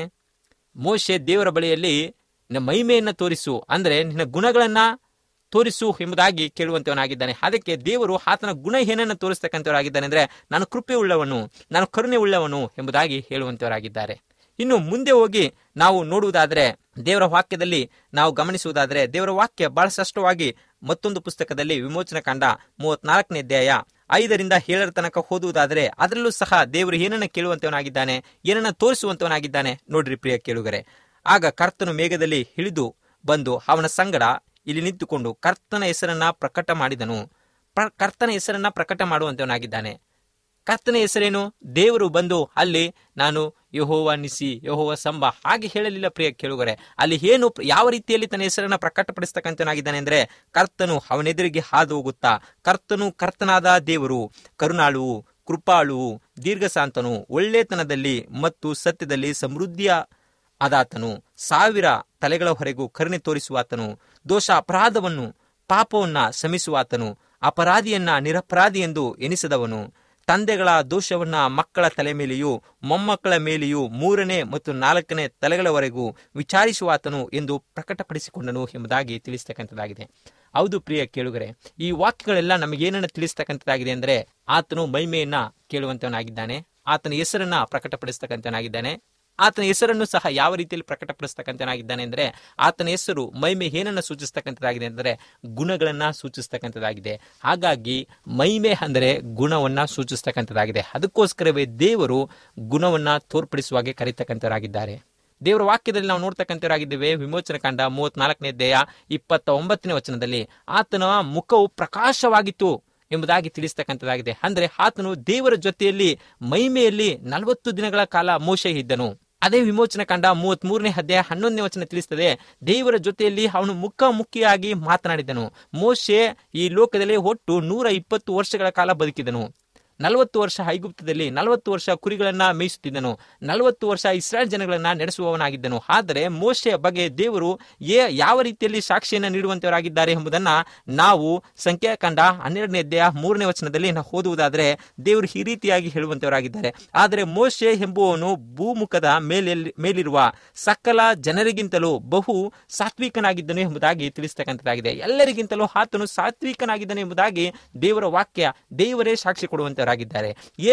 ಮೋಶೆ ದೇವರ ಬಳಿಯಲ್ಲಿ ನಿನ್ನ ಮಹಿಮೆಯನ್ನ ತೋರಿಸು ಅಂದರೆ ನಿನ್ನ ಗುಣಗಳನ್ನ ತೋರಿಸು ಎಂಬುದಾಗಿ ಕೇಳುವಂತವನಾಗಿದ್ದಾನೆ. ಅದಕ್ಕೆ ದೇವರು ಆತನ ಗುಣ ಏನನ್ನು ತೋರಿಸ್ತಕ್ಕಂಥವರಾಗಿದ್ದಾನೆ ಅಂದರೆ ನಾನು ಕೃಪೆ ಉಳ್ಳವನು, ನಾನು ಕರುಣೆ ಉಳ್ಳವನು ಎಂಬುದಾಗಿ ಹೇಳುವಂತವರಾಗಿದ್ದಾರೆ. ಇನ್ನು ಮುಂದೆ ಹೋಗಿ ನಾವು ನೋಡುವುದಾದರೆ ದೇವರ ವಾಕ್ಯದಲ್ಲಿ ನಾವು ಗಮನಿಸುವುದಾದರೆ ದೇವರ ವಾಕ್ಯ ಬಹಳ ಸ್ಪಷ್ಟವಾಗಿ ಮತ್ತೊಂದು ಪುಸ್ತಕದಲ್ಲಿ ವಿಮೋಚನ ಕಾಂಡ ಮೂವತ್ನಾಲ್ಕನೇ ಅಧ್ಯಾಯ ಐದರಿಂದ ಏಳರ ತನಕ ಓದುವುದಾದರೆ ಅದರಲ್ಲೂ ಸಹ ದೇವರು ಏನನ್ನ ಕೇಳುವಂತವನಾಗಿದ್ದಾನೆ, ಏನನ್ನ ತೋರಿಸುವಂತವನಾಗಿದ್ದಾನೆ ನೋಡ್ರಿ ಪ್ರಿಯ ಕೇಳುಗರೆ. ಆಗ ಕರ್ತನು ಮೇಘದಲ್ಲಿ ಇಳಿದು ಬಂದು ಅವನ ಸಂಗಡ ಇಲ್ಲಿ ನಿಂತುಕೊಂಡು ಕರ್ತನ ಹೆಸರನ್ನ ಪ್ರಕಟ ಮಾಡಿದನು. ಕರ್ತನ ಹೆಸರನ್ನ ಪ್ರಕಟ ಮಾಡುವಂತವನಾಗಿದ್ದಾನೆ. ಕರ್ತನ ಹೆಸರೇನು? ದೇವರು ಬಂದು ಅಲ್ಲಿ ನಾನು ಯೆಹೋವ ನಿಸಿ, ಯೆಹೋವ ಸಂಬ ಹಾಗೆ ಹೇಳಲಿಲ್ಲ ಪ್ರಿಯ ಕೇಳುಗರೆ. ಅಲ್ಲಿ ಏನು ಯಾವ ರೀತಿಯಲ್ಲಿ ತನ್ನ ಹೆಸರನ್ನ ಪ್ರಕಟಪಡಿಸ್ತಕ್ಕಂಥವನಾಗಿದ್ದಾನೆ ಅಂದ್ರೆ ಕರ್ತನು ಅವನೆದುರಿಗೆ ಹಾದು ಹೋಗುತ್ತಾ ಕರ್ತನು ಕರ್ತನಾದ ದೇವರು, ಕರುಣಾಳುವು, ಕೃಪಾಳುವು, ದೀರ್ಘಶಾಂತನು, ಒಳ್ಳೆತನದಲ್ಲಿ ಮತ್ತು ಸತ್ಯದಲ್ಲಿ ಸಮೃದ್ಧಿಯ ಆದಾತನು, ಸಾವಿರ ತಲೆಗಳವರೆಗೂ ಕರುಣೆ ತೋರಿಸುವಾತನು, ದೋಷ ಅಪರಾಧವನ್ನು ಪಾಪವನ್ನ ಶಮಿಸುವಾತನು, ಅಪರಾಧಿಯನ್ನ ನಿರಪರಾಧಿ ಎಂದು ಎನಿಸದವನು, ತಂದೆಗಳ ದೋಷವನ್ನ ಮಕ್ಕಳ ತಲೆ ಮೇಲೆಯೂ ಮೊಮ್ಮಕ್ಕಳ ಮೇಲೆಯೂ ಮೂರನೇ ಮತ್ತು ನಾಲ್ಕನೇ ತಲೆಗಳವರೆಗೂ ವಿಚಾರಿಸುವಾತನು ಎಂದು ಪ್ರಕಟಪಡಿಸಿಕೊಂಡನು ಎಂಬುದಾಗಿ ತಿಳಿಸ್ತಕ್ಕಂಥದ್ದಾಗಿದೆ. ಹೌದು ಪ್ರಿಯ ಕೇಳುಗರೆ, ಈ ವಾಕ್ಯಗಳೆಲ್ಲ ನಮಗೇನನ್ನ ತಿಳಿಸ್ತಕ್ಕಂಥದ್ದಾಗಿದೆ ಅಂದರೆ ಆತನು ಮಹಿಮೆಯನ್ನ ಕೇಳುವಂತವನಾಗಿದ್ದಾನೆ, ಆತನ ಹೆಸರನ್ನ ಪ್ರಕಟಪಡಿಸ್ತಕ್ಕಂಥವನಾಗಿದ್ದಾನೆ. ಆತನ ಹೆಸರನ್ನು ಸಹ ಯಾವ ರೀತಿಯಲ್ಲಿ ಪ್ರಕಟಪಡಿಸ್ತಕ್ಕಂಥನಾಗಿದ್ದಾನೆ ಅಂದರೆ ಆತನ ಹೆಸರು ಮಹಿಮೆ ಏನನ್ನ ಸೂಚಿಸ್ತಕ್ಕಂಥದ್ದಾಗಿದೆ ಅಂದರೆ ಗುಣಗಳನ್ನ ಸೂಚಿಸ್ತಕ್ಕಂಥದ್ದಾಗಿದೆ. ಹಾಗಾಗಿ ಮಹಿಮೆ ಅಂದರೆ ಗುಣವನ್ನ ಸೂಚಿಸ್ತಕ್ಕಂಥದ್ದಾಗಿದೆ. ಅದಕ್ಕೋಸ್ಕರವೇ ದೇವರು ಗುಣವನ್ನ ತೋರ್ಪಡಿಸುವಾಗೆ ಕರೀತಕ್ಕಂಥವರಾಗಿದ್ದಾರೆ. ದೇವರ ವಾಕ್ಯದಲ್ಲಿ ನಾವು ನೋಡ್ತಕ್ಕಂಥವರಾಗಿದ್ದೇವೆ. ವಿಮೋಚನ ಕಾಂಡ ಮೂವತ್ನಾಲ್ಕನೇ ಅಧ್ಯಾಯ ಇಪ್ಪತ್ತ ಒಂಬತ್ತನೇ ವಚನದಲ್ಲಿ ಆತನ ಮುಖವು ಪ್ರಕಾಶವಾಗಿತ್ತು ಎಂಬುದಾಗಿ ತಿಳಿಸ್ತಕ್ಕಂಥದ್ದಾಗಿದೆ. ಅಂದ್ರೆ ಆತನು ದೇವರ ಜೊತೆಯಲ್ಲಿ ಮಹಿಮೆಯಲ್ಲಿ ನಲವತ್ತು ದಿನಗಳ ಕಾಲ ಮೋಶೆ ಇದ್ದನು. ಅದೇ ವಿಮೋಚನ ಕಾಂಡ ಮೂವತ್ತ್ ಮೂರನೇ ಅಧ್ಯಾಯ ಹನ್ನೊಂದನೇ ವಚನ ತಿಳಿಸ್ತದೆ, ದೇವರ ಜೊತೆಯಲ್ಲಿ ಅವನು ಮುಖಾಮುಖಿಯಾಗಿ ಮಾತನಾಡಿದನು. ಮೋಶೆ ಈ ಲೋಕದಲ್ಲಿ ಒಟ್ಟು ನೂರ ಇಪ್ಪತ್ತು ವರ್ಷಗಳ ಕಾಲ ಬದುಕಿದನು. ನಲವತ್ತು ವರ್ಷ ಐಗುಪ್ತದಲ್ಲಿ ನಲವತ್ತು ವರ್ಷ ಕುರಿಗಳನ್ನ ಮೇಯಿಸುತ್ತಿದ್ದನು. ನಲವತ್ತು ವರ್ಷ ಇಸ್ರಾಯೇಲ್ ಜನಗಳನ್ನ ನಡೆಸುವವನಾಗಿದ್ದನು. ಆದರೆ ಮೋಶೆಯ ಬಗ್ಗೆ ದೇವರು ಯಾವ ರೀತಿಯಲ್ಲಿ ಸಾಕ್ಷಿಯನ್ನ ನೀಡುವಂತವರಾಗಿದ್ದಾರೆ ಎಂಬುದನ್ನ ನಾವು ಸಂಖ್ಯಾಕಾಂಡ ಹನ್ನೆರಡನೇ ಅಧ್ಯಾಯ ಮೂರನೇ ವಚನದಲ್ಲಿ ನಾವು ಓದುವುದಾದರೆ ದೇವರು ಈ ರೀತಿಯಾಗಿ ಹೇಳುವಂತವರಾಗಿದ್ದಾರೆ. ಆದರೆ ಮೋಶೆ ಎಂಬುವವನು ಭೂಮುಖದ ಮೇಲೆ ಮೇಲಿರುವ ಸಕಲ ಜನರಿಗಿಂತಲೂ ಬಹು ಸಾತ್ವಿಕನಾಗಿದ್ದನು ಎಂಬುದಾಗಿ ತಿಳಿಸ್ತಕ್ಕಂಥದ್ದಾಗಿದೆ. ಎಲ್ಲರಿಗಿಂತಲೂ ಆತನು ಸಾತ್ವಿಕನಾಗಿದ್ದನು ಎಂಬುದಾಗಿ ದೇವರ ವಾಕ್ಯ ದೇವರೇ ಸಾಕ್ಷಿ ಕೊಡುವಂತವರಾಗಿದ್ದಾರೆ. ಹೇಗೆ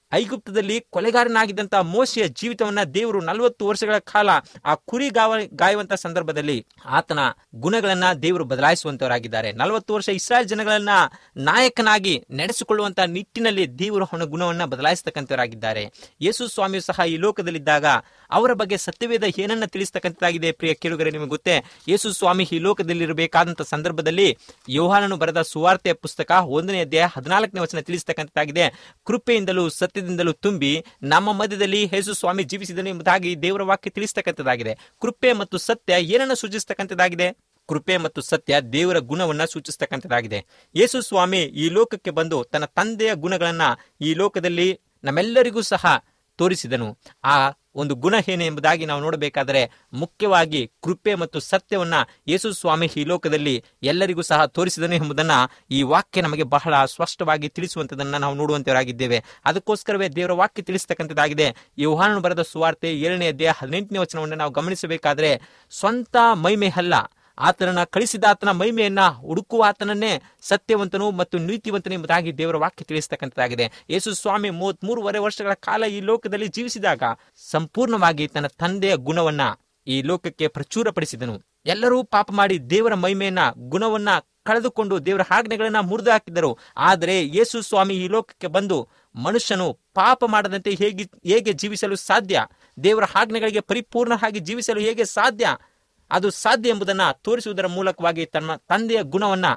ಐಗುಪ್ತದಲ್ಲಿ ಕೊಲೆಗಾರನಾಗಿದ್ದಂಥ ಮೋಶೆಯ ಜೀವಿತವನ್ನ ದೇವರು ನಲವತ್ತು ವರ್ಷಗಳ ಕಾಲ ಆ ಕುರಿ ಗಾವ ಗಾಯುವಂತ ಸಂದರ್ಭದಲ್ಲಿ ಆತನ ಗುಣಗಳನ್ನ ದೇವರು ಬದಲಾಯಿಸುವಂತವರಾಗಿದ್ದಾರೆ. ನಲವತ್ತು ವರ್ಷ ಇಸ್ರಾಯೇಲ್ ಜನಗಳನ್ನ ನಾಯಕನಾಗಿ ನಡೆಸಿಕೊಳ್ಳುವಂತಹ ನಿಟ್ಟಿನಲ್ಲಿ ದೇವರು ಅವನ ಗುಣವನ್ನ ಬದಲಾಯಿಸತಕ್ಕಂಥವರಾಗಿದ್ದಾರೆ. ಯೇಸು ಸ್ವಾಮಿಯು ಸಹ ಈ ಲೋಕದಲ್ಲಿದ್ದಾಗ ಅವರ ಬಗ್ಗೆ ಸತ್ಯವೇದ ಏನನ್ನ ತಿಳಿಸ್ತಕ್ಕಂಥದ್ದಾಗಿದೆ. ಪ್ರಿಯ ಕೇಳುಗರೆ, ನಿಮಗೆ ಗೊತ್ತೇ, ಯೇಸು ಸ್ವಾಮಿ ಈ ಲೋಕದಲ್ಲಿರಬೇಕಾದಂಥ ಸಂದರ್ಭದಲ್ಲಿ ಯೋಹಾನನು ಬರೆದ ಸುವಾರ್ತೆಯ ಪುಸ್ತಕ ಒಂದನೇ ಅಧ್ಯಾಯ ಹದಿನಾಲ್ಕನೇ ವಚನ ತಿಳಿಸ್ತಕ್ಕಂಥದ್ದಾಗಿದೆ. ಕೃಪೆಯಿಂದಲೂ ಸತ್ಯದಿಂದಲೂ ತುಂಬಿ ನಮ್ಮ ಮಧ್ಯದಲ್ಲಿ ಯೇಸು ಸ್ವಾಮಿ ಜೀವಿಸಿದನು ಎಂಬುದಾಗಿ ದೇವರ ವಾಕ್ಯ ತಿಳಿಸ್ತಕ್ಕಂಥದ್ದಾಗಿದೆ. ಕೃಪೆ ಮತ್ತು ಸತ್ಯ ಏನನ್ನು ಸೂಚಿಸ್ತಕ್ಕಂಥದ್ದಾಗಿದೆ? ಕೃಪೆ ಮತ್ತು ಸತ್ಯ ದೇವರ ಗುಣವನ್ನ ಸೂಚಿಸ್ತಕ್ಕಂಥದ್ದಾಗಿದೆ. ಯೇಸು ಸ್ವಾಮಿ ಈ ಲೋಕಕ್ಕೆ ಬಂದು ತನ್ನ ತಂದೆಯ ಗುಣಗಳನ್ನ ಈ ಲೋಕದಲ್ಲಿ ನಮ್ಮೆಲ್ಲರಿಗೂ ಸಹ ತೋರಿಸಿದನು. ಆ ಒಂದು ಗುಣ ಏನು ಎಂಬುದಾಗಿ ನಾವು ನೋಡಬೇಕಾದರೆ ಮುಖ್ಯವಾಗಿ ಕೃಪೆ ಮತ್ತು ಸತ್ಯವನ್ನ ಯೇಸು ಸ್ವಾಮಿ ಈ ಲೋಕದಲ್ಲಿ ಎಲ್ಲರಿಗೂ ಸಹ ತೋರಿಸಿದನು ಎಂಬುದನ್ನ ಈ ವಾಕ್ಯ ನಮಗೆ ಬಹಳ ಸ್ಪಷ್ಟವಾಗಿ ತಿಳಿಸುವಂತದನ್ನ ನಾವು ನೋಡುವಂತವರಾಗಿದ್ದೇವೆ. ಅದಕ್ಕೋಸ್ಕರವೇ ದೇವರ ವಾಕ್ಯ ತಿಳಿಸ್ತಕ್ಕಂಥದ್ದಾಗಿದೆ. ಯೋಹಾನನು ಬರೆದ ಸುವಾರ್ತೆ ಏಳನೇ ಅಧ್ಯಾಯ ಹದಿನೆಂಟನೇ ವಚನವನ್ನು ನಾವು ಗಮನಿಸಬೇಕಾದ್ರೆ, ಸ್ವಂತ ಮಹಿಮೆ ಅಲ್ಲ, ಆತನನ್ನ ಕಳಿಸಿದ ಆತನ ಮಹಿಮೆಯನ್ನ ಹುಡುಕುವ ಆತನನ್ನೇ ಸತ್ಯವಂತನು ಮತ್ತು ನೀತಿವಂತನು ಎಂಬುದಾಗಿ ದೇವರ ವಾಕ್ಯ ತಿಳಿಸ್ತಕ್ಕಂಥದ್ದಾಗಿದೆ. ಯೇಸು ಸ್ವಾಮಿ ಮೂವತ್ತ್ ಮೂರುವರೆ ವರ್ಷಗಳ ಕಾಲ ಈ ಲೋಕದಲ್ಲಿ ಜೀವಿಸಿದಾಗ ಸಂಪೂರ್ಣವಾಗಿ ತನ್ನ ತಂದೆಯ ಗುಣವನ್ನ ಈ ಲೋಕಕ್ಕೆ ಪ್ರಚುರಪಡಿಸಿದನು. ಎಲ್ಲರೂ ಪಾಪ ಮಾಡಿ ದೇವರ ಮಹಿಮೆಯನ್ನ ಗುಣವನ್ನ ಕಳೆದುಕೊಂಡು ದೇವರ ಆಜ್ಞೆಗಳನ್ನ ಮುರಿದು ಹಾಕಿದರು. ಆದರೆ ಯೇಸು ಸ್ವಾಮಿ ಈ ಲೋಕಕ್ಕೆ ಬಂದು ಮನುಷ್ಯನು ಪಾಪ ಮಾಡದಂತೆ ಹೇಗೆ ಹೇಗೆ ಜೀವಿಸಲು ಸಾಧ್ಯ, ದೇವರ ಆಜ್ಞೆಗಳಿಗೆ ಪರಿಪೂರ್ಣವಾಗಿ ಜೀವಿಸಲು ಹೇಗೆ ಸಾಧ್ಯ, ಅದು ಸಾಧ್ಯ ಎಂಬುದನ್ನ ತೋರಿಸುವುದರ ಮೂಲಕವಾಗಿ ತನ್ನ ತಂದೆಯ ಗುಣವನ್ನ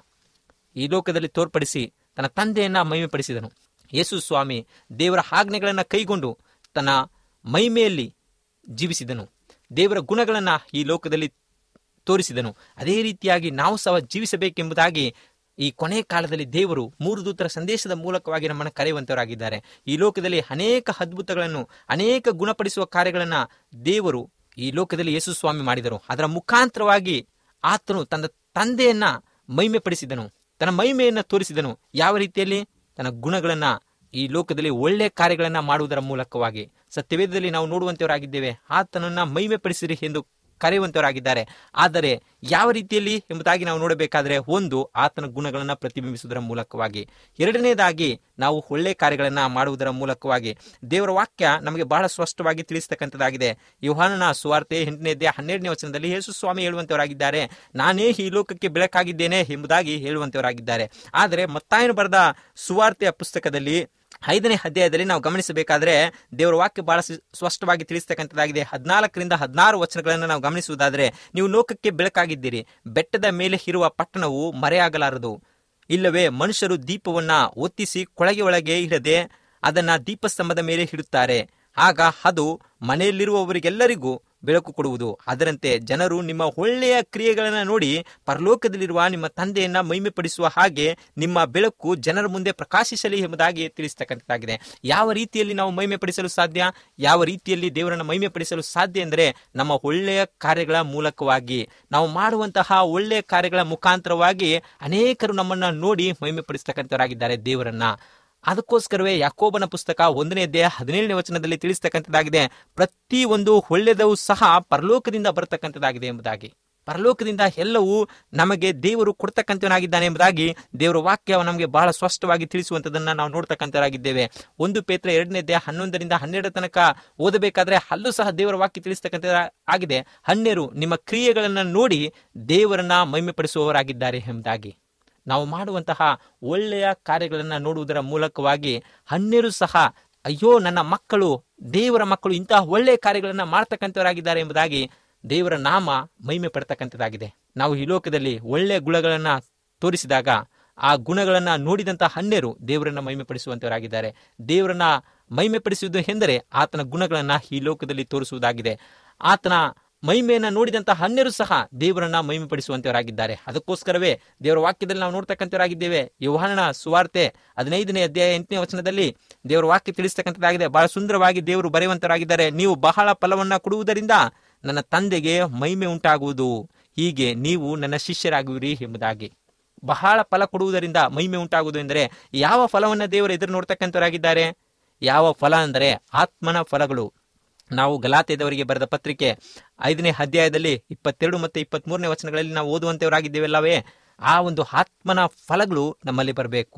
ಈ ಲೋಕದಲ್ಲಿ ತೋರ್ಪಡಿಸಿ ತನ್ನ ತಂದೆಯನ್ನ ಮಹಿಮೆಪಡಿಸಿದನು. ಯೇಸು ಸ್ವಾಮಿ ದೇವರ ಆಜ್ಞೆಗಳನ್ನ ಕೈಗೊಂಡು ತನ್ನ ಮಹಿಮೆಯಲ್ಲಿ ಜೀವಿಸಿದನು. ದೇವರ ಗುಣಗಳನ್ನ ಈ ಲೋಕದಲ್ಲಿ ತೋರಿಸಿದನು. ಅದೇ ರೀತಿಯಾಗಿ ನಾವು ಸಹ ಜೀವಿಸಬೇಕೆಂಬುದಾಗಿ ಈ ಕೊನೆ ಕಾಲದಲ್ಲಿ ದೇವರು ಮೂರು ದೂತರ ಸಂದೇಶದ ಮೂಲಕವಾಗಿ ನಮ್ಮನ್ನು ಕರೆಯುವಂತವರಾಗಿದ್ದಾರೆ. ಈ ಲೋಕದಲ್ಲಿ ಅನೇಕ ಅದ್ಭುತಗಳನ್ನು, ಅನೇಕ ಗುಣಪಡಿಸುವ ಕಾರ್ಯಗಳನ್ನ ದೇವರು ಈ ಲೋಕದಲ್ಲಿ ಯೇಸು ಸ್ವಾಮಿ ಮಾಡಿದರು. ಅದರ ಮುಖಾಂತರವಾಗಿ ಆತನು ತನ್ನ ತಂದೆಯನ್ನ ಮಹಿಮೆ ಪಡಿಸಿದನು, ತನ್ನ ಮಹಿಮೆಯನ್ನ ತೋರಿಸಿದನು. ಯಾವ ರೀತಿಯಲ್ಲಿ? ತನ್ನ ಗುಣಗಳನ್ನ ಈ ಲೋಕದಲ್ಲಿ ಒಳ್ಳೆ ಕಾರ್ಯಗಳನ್ನ ಮಾಡುವುದರ ಮೂಲಕವಾಗಿ. ಸತ್ಯವೇದದಲ್ಲಿ ನಾವು ನೋಡುವಂತವರಾಗಿದ್ದೇವೆ, ಆತನನ್ನ ಮಹಿಮೆ ಪಡಿಸಿರಿ ಎಂದು ಕರೆಯುವಂತವರಾಗಿದ್ದಾರೆ. ಆದರೆ ಯಾವ ರೀತಿಯಲ್ಲಿ ಎಂಬುದಾಗಿ ನಾವು ನೋಡಬೇಕಾದ್ರೆ, ಒಂದು, ಆತನ ಗುಣಗಳನ್ನ ಪ್ರತಿಬಿಂಬಿಸುವುದರ ಮೂಲಕವಾಗಿ. ಎರಡನೇದಾಗಿ ನಾವು ಒಳ್ಳೆ ಕಾರ್ಯಗಳನ್ನ ಮಾಡುವುದರ ಮೂಲಕವಾಗಿ. ದೇವರ ವಾಕ್ಯ ನಮಗೆ ಬಹಳ ಸ್ಪಷ್ಟವಾಗಿ ತಿಳಿಸ್ತಕ್ಕಂಥದ್ದಾಗಿದೆ. ಯೋಹಾನನ ಸುವಾರ್ತೆ ಎಂಟನೇ ಅಧ್ಯಾಯ ಹನ್ನೆರಡನೇ ವಚನದಲ್ಲಿ ಯೇಸು ಸ್ವಾಮಿ ಹೇಳುವಂತವರಾಗಿದ್ದಾರೆ, ನಾನೇ ಈ ಲೋಕಕ್ಕೆ ಬೆಳಕಾಗಿದ್ದೇನೆ ಎಂಬುದಾಗಿ ಹೇಳುವಂತವರಾಗಿದ್ದಾರೆ. ಆದರೆ ಮತ್ತಾಯನು ಬರೆದ ಸುವಾರ್ತೆಯ ಪುಸ್ತಕದಲ್ಲಿ ಐದನೇ ಅಧ್ಯಾಯದಲ್ಲಿ ನಾವು ಗಮನಿಸಬೇಕಾದ್ರೆ ದೇವರ ವಾಕ್ಯ ಬಹಳ ಸ್ಪಷ್ಟವಾಗಿ ತಿಳಿಸ್ತಕ್ಕಂಥದ್ದಾಗಿದೆ. ಹದಿನಾಲ್ಕರಿಂದ ಹದಿನಾರು ವಚನಗಳನ್ನು ನಾವು ಗಮನಿಸುವುದಾದರೆ, ನೀವು ಲೋಕಕ್ಕೆ ಬೆಳಕಾಗಿದ್ದೀರಿ, ಬೆಟ್ಟದ ಮೇಲೆ ಇರುವ ಪಟ್ಟಣವು ಮರೆಯಾಗಲಾರದು. ಇಲ್ಲವೇ ಮನುಷ್ಯರು ದೀಪವನ್ನ ಒತ್ತಿಸಿ ಕೊಳಗೆ ಒಳಗೆ ಇಡದೆ ಅದನ್ನ ದೀಪಸ್ತಂಭದ ಮೇಲೆ ಇಡುತ್ತಾರೆ, ಆಗ ಅದು ಮನೆಯಲ್ಲಿರುವವರಿಗೆಲ್ಲರಿಗೂ ಬೆಳಕು ಕೊಡುವುದು. ಅದರಂತೆ ಜನರು ನಿಮ್ಮ ಒಳ್ಳೆಯ ಕ್ರಿಯೆಗಳನ್ನು ನೋಡಿ ಪರಲೋಕದಲ್ಲಿರುವ ನಿಮ್ಮ ತಂದೆಯನ್ನ ಮಹಿಮೆ ಪಡಿಸುವ ಹಾಗೆ ನಿಮ್ಮ ಬೆಳಕು ಜನರ ಮುಂದೆ ಪ್ರಕಾಶಿಸಲಿ ಎಂಬುದಾಗಿ ತಿಳಿಸ್ತಕ್ಕಂಥದ್ದಾಗಿದೆ. ಯಾವ ರೀತಿಯಲ್ಲಿ ನಾವು ಮಹಿಮೆ ಪಡಿಸಲು ಸಾಧ್ಯ? ಯಾವ ರೀತಿಯಲ್ಲಿ ದೇವರನ್ನ ಮಹಿಮೆ ಪಡಿಸಲು ಸಾಧ್ಯ ಎಂದರೆ ನಮ್ಮ ಒಳ್ಳೆಯ ಕಾರ್ಯಗಳ ಮೂಲಕವಾಗಿ. ನಾವು ಮಾಡುವಂತಹ ಒಳ್ಳೆಯ ಕಾರ್ಯಗಳ ಮುಖಾಂತರವಾಗಿ ಅನೇಕರು ನಮ್ಮನ್ನ ನೋಡಿ ಮಹಿಮೆ ಪಡಿಸ್ತಕ್ಕಂಥವರಾಗಿದ್ದಾರೆ ದೇವರನ್ನ. ಅದಕ್ಕೋಸ್ಕರವೇ ಯಾಕೋಬನ ಪುಸ್ತಕ ಒಂದನೇ ಅಧ್ಯಾಯ ಹದಿನೇಳನೇ ವಚನದಲ್ಲಿ ತಿಳಿಸ್ತಕ್ಕಂಥದ್ದಾಗಿದೆ, ಪ್ರತಿ ಒಂದು ಒಳ್ಳೆಯದೂ ಸಹ ಪರಲೋಕದಿಂದ ಬರತಕ್ಕಂಥದ್ದಾಗಿದೆ ಎಂಬುದಾಗಿ. ಪರಲೋಕದಿಂದ ಎಲ್ಲವೂ ನಮಗೆ ದೇವರು ಕೊಡ್ತಕ್ಕಂಥವನಾಗಿದ್ದಾನೆ ಎಂಬುದಾಗಿ ದೇವರ ವಾಕ್ಯ ನಮಗೆ ಬಹಳ ಸ್ಪಷ್ಟವಾಗಿ ತಿಳಿಸುವಂಥದ್ದನ್ನ ನಾವು ನೋಡ್ತಕ್ಕಂಥವರಾಗಿದ್ದೇವೆ. ಒಂದು ಪೇತ್ರ ಎರಡನೇ ಅಧ್ಯಾಯ ಹನ್ನೊಂದರಿಂದ ಹನ್ನೆರಡರ ತನಕ ಓದಬೇಕಾದ್ರೆ ಅಲ್ಲೂ ಸಹ ದೇವರ ವಾಕ್ಯ ತಿಳಿಸ್ತಕ್ಕಂಥ ಆಗಿದೆ, ಅನ್ಯರು ನಿಮ್ಮ ಕ್ರಿಯೆಗಳನ್ನು ನೋಡಿ ದೇವರನ್ನ ಮಹಿಮೆ ಪಡಿಸುವವರಾಗಿದ್ದಾರೆ ಎಂಬುದಾಗಿ. ನಾವು ಮಾಡುವಂತಹ ಒಳ್ಳೆಯ ಕಾರ್ಯಗಳನ್ನು ನೋಡುವುದರ ಮೂಲಕವಾಗಿ ಅನ್ಯರು ಸಹ, ಅಯ್ಯೋ ನನ್ನ ಮಕ್ಕಳು, ದೇವರ ಮಕ್ಕಳು ಇಂತಹ ಒಳ್ಳೆಯ ಕಾರ್ಯಗಳನ್ನು ಮಾಡ್ತಕ್ಕಂಥವರಾಗಿದ್ದಾರೆ ಎಂಬುದಾಗಿ ದೇವರ ನಾಮ ಮಹಿಮೆ ಪಡ್ತಕ್ಕಂಥದ್ದಾಗಿದೆ. ನಾವು ಈ ಲೋಕದಲ್ಲಿ ಒಳ್ಳೆಯ ಗುಣಗಳನ್ನ ತೋರಿಸಿದಾಗ ಆ ಗುಣಗಳನ್ನ ನೋಡಿದಂತಹ ಅನ್ಯರು ದೇವರನ್ನ ಮಹಿಮೆ ಪಡಿಸುವಂತವರಾಗಿದ್ದಾರೆ. ದೇವರನ್ನ ಮಹಿಮೆ ಪಡಿಸುವುದು ಎಂದರೆ ಆತನ ಗುಣಗಳನ್ನ ಈ ಲೋಕದಲ್ಲಿ ತೋರಿಸುವುದಾಗಿದೆ. ಆತನ ಮಹಿಮೆಯನ್ನ ನೋಡಿದಂತಹ ಅನ್ಯರು ಸಹ ದೇವರನ್ನ ಮಹಿಮೆ ಪಡಿಸುವಂತವರಾಗಿದ್ದಾರೆ. ಅದಕ್ಕೋಸ್ಕರವೇ ದೇವರ ವಾಕ್ಯದಲ್ಲಿ ನಾವು ನೋಡ್ತಕ್ಕಂಥವರಾಗಿದ್ದೇವೆ. ಯೋಹಾನನ ಸುವಾರ್ತೆ ಹದಿನೈದನೇ ಅಧ್ಯಾಯ ಎಂಟನೇ ವಚನದಲ್ಲಿ ದೇವರ ವಾಕ್ಯ ತಿಳಿಸ್ತಕ್ಕಂಥದ್ದಾಗಿದೆ. ಬಹಳ ಸುಂದರವಾಗಿ ದೇವರು ಬರೆಯುವಂತವರಾಗಿದ್ದಾರೆ, ನೀವು ಬಹಳ ಫಲವನ್ನ ಕೊಡುವುದರಿಂದ ನನ್ನ ತಂದೆಗೆ ಮಹಿಮೆ ಉಂಟಾಗುವುದು, ಹೀಗೆ ನೀವು ನನ್ನ ಶಿಷ್ಯರಾಗುವಿರಿ ಎಂಬುದಾಗಿ. ಬಹಳ ಫಲ ಕೊಡುವುದರಿಂದ ಮಹಿಮೆ ಉಂಟಾಗುವುದು ಎಂದರೆ ಯಾವ ಫಲವನ್ನ ದೇವರು ಎದುರು ನೋಡ್ತಕ್ಕಂಥವರಾಗಿದ್ದಾರೆ? ಯಾವ ಫಲ ಅಂದರೆ ಆತ್ಮನ ಫಲಗಳು. ನಾವು ಗಲಾತ್ಯದವರಿಗೆ ಬರೆದ ಪತ್ರಿಕೆ ಐದನೇ ಅಧ್ಯಾಯದಲ್ಲಿ ಇಪ್ಪತ್ತೆರಡು ಮತ್ತು ಇಪ್ಪತ್ತ್ ಮೂರನೇ ವಚನಗಳಲ್ಲಿ ನಾವು ಓದುವಂತವರಾಗಿದ್ದೇವಲ್ಲವೇ, ಆ ಒಂದು ಆತ್ಮನ ಫಲಗಳು ನಮ್ಮಲ್ಲಿ ಬರಬೇಕು.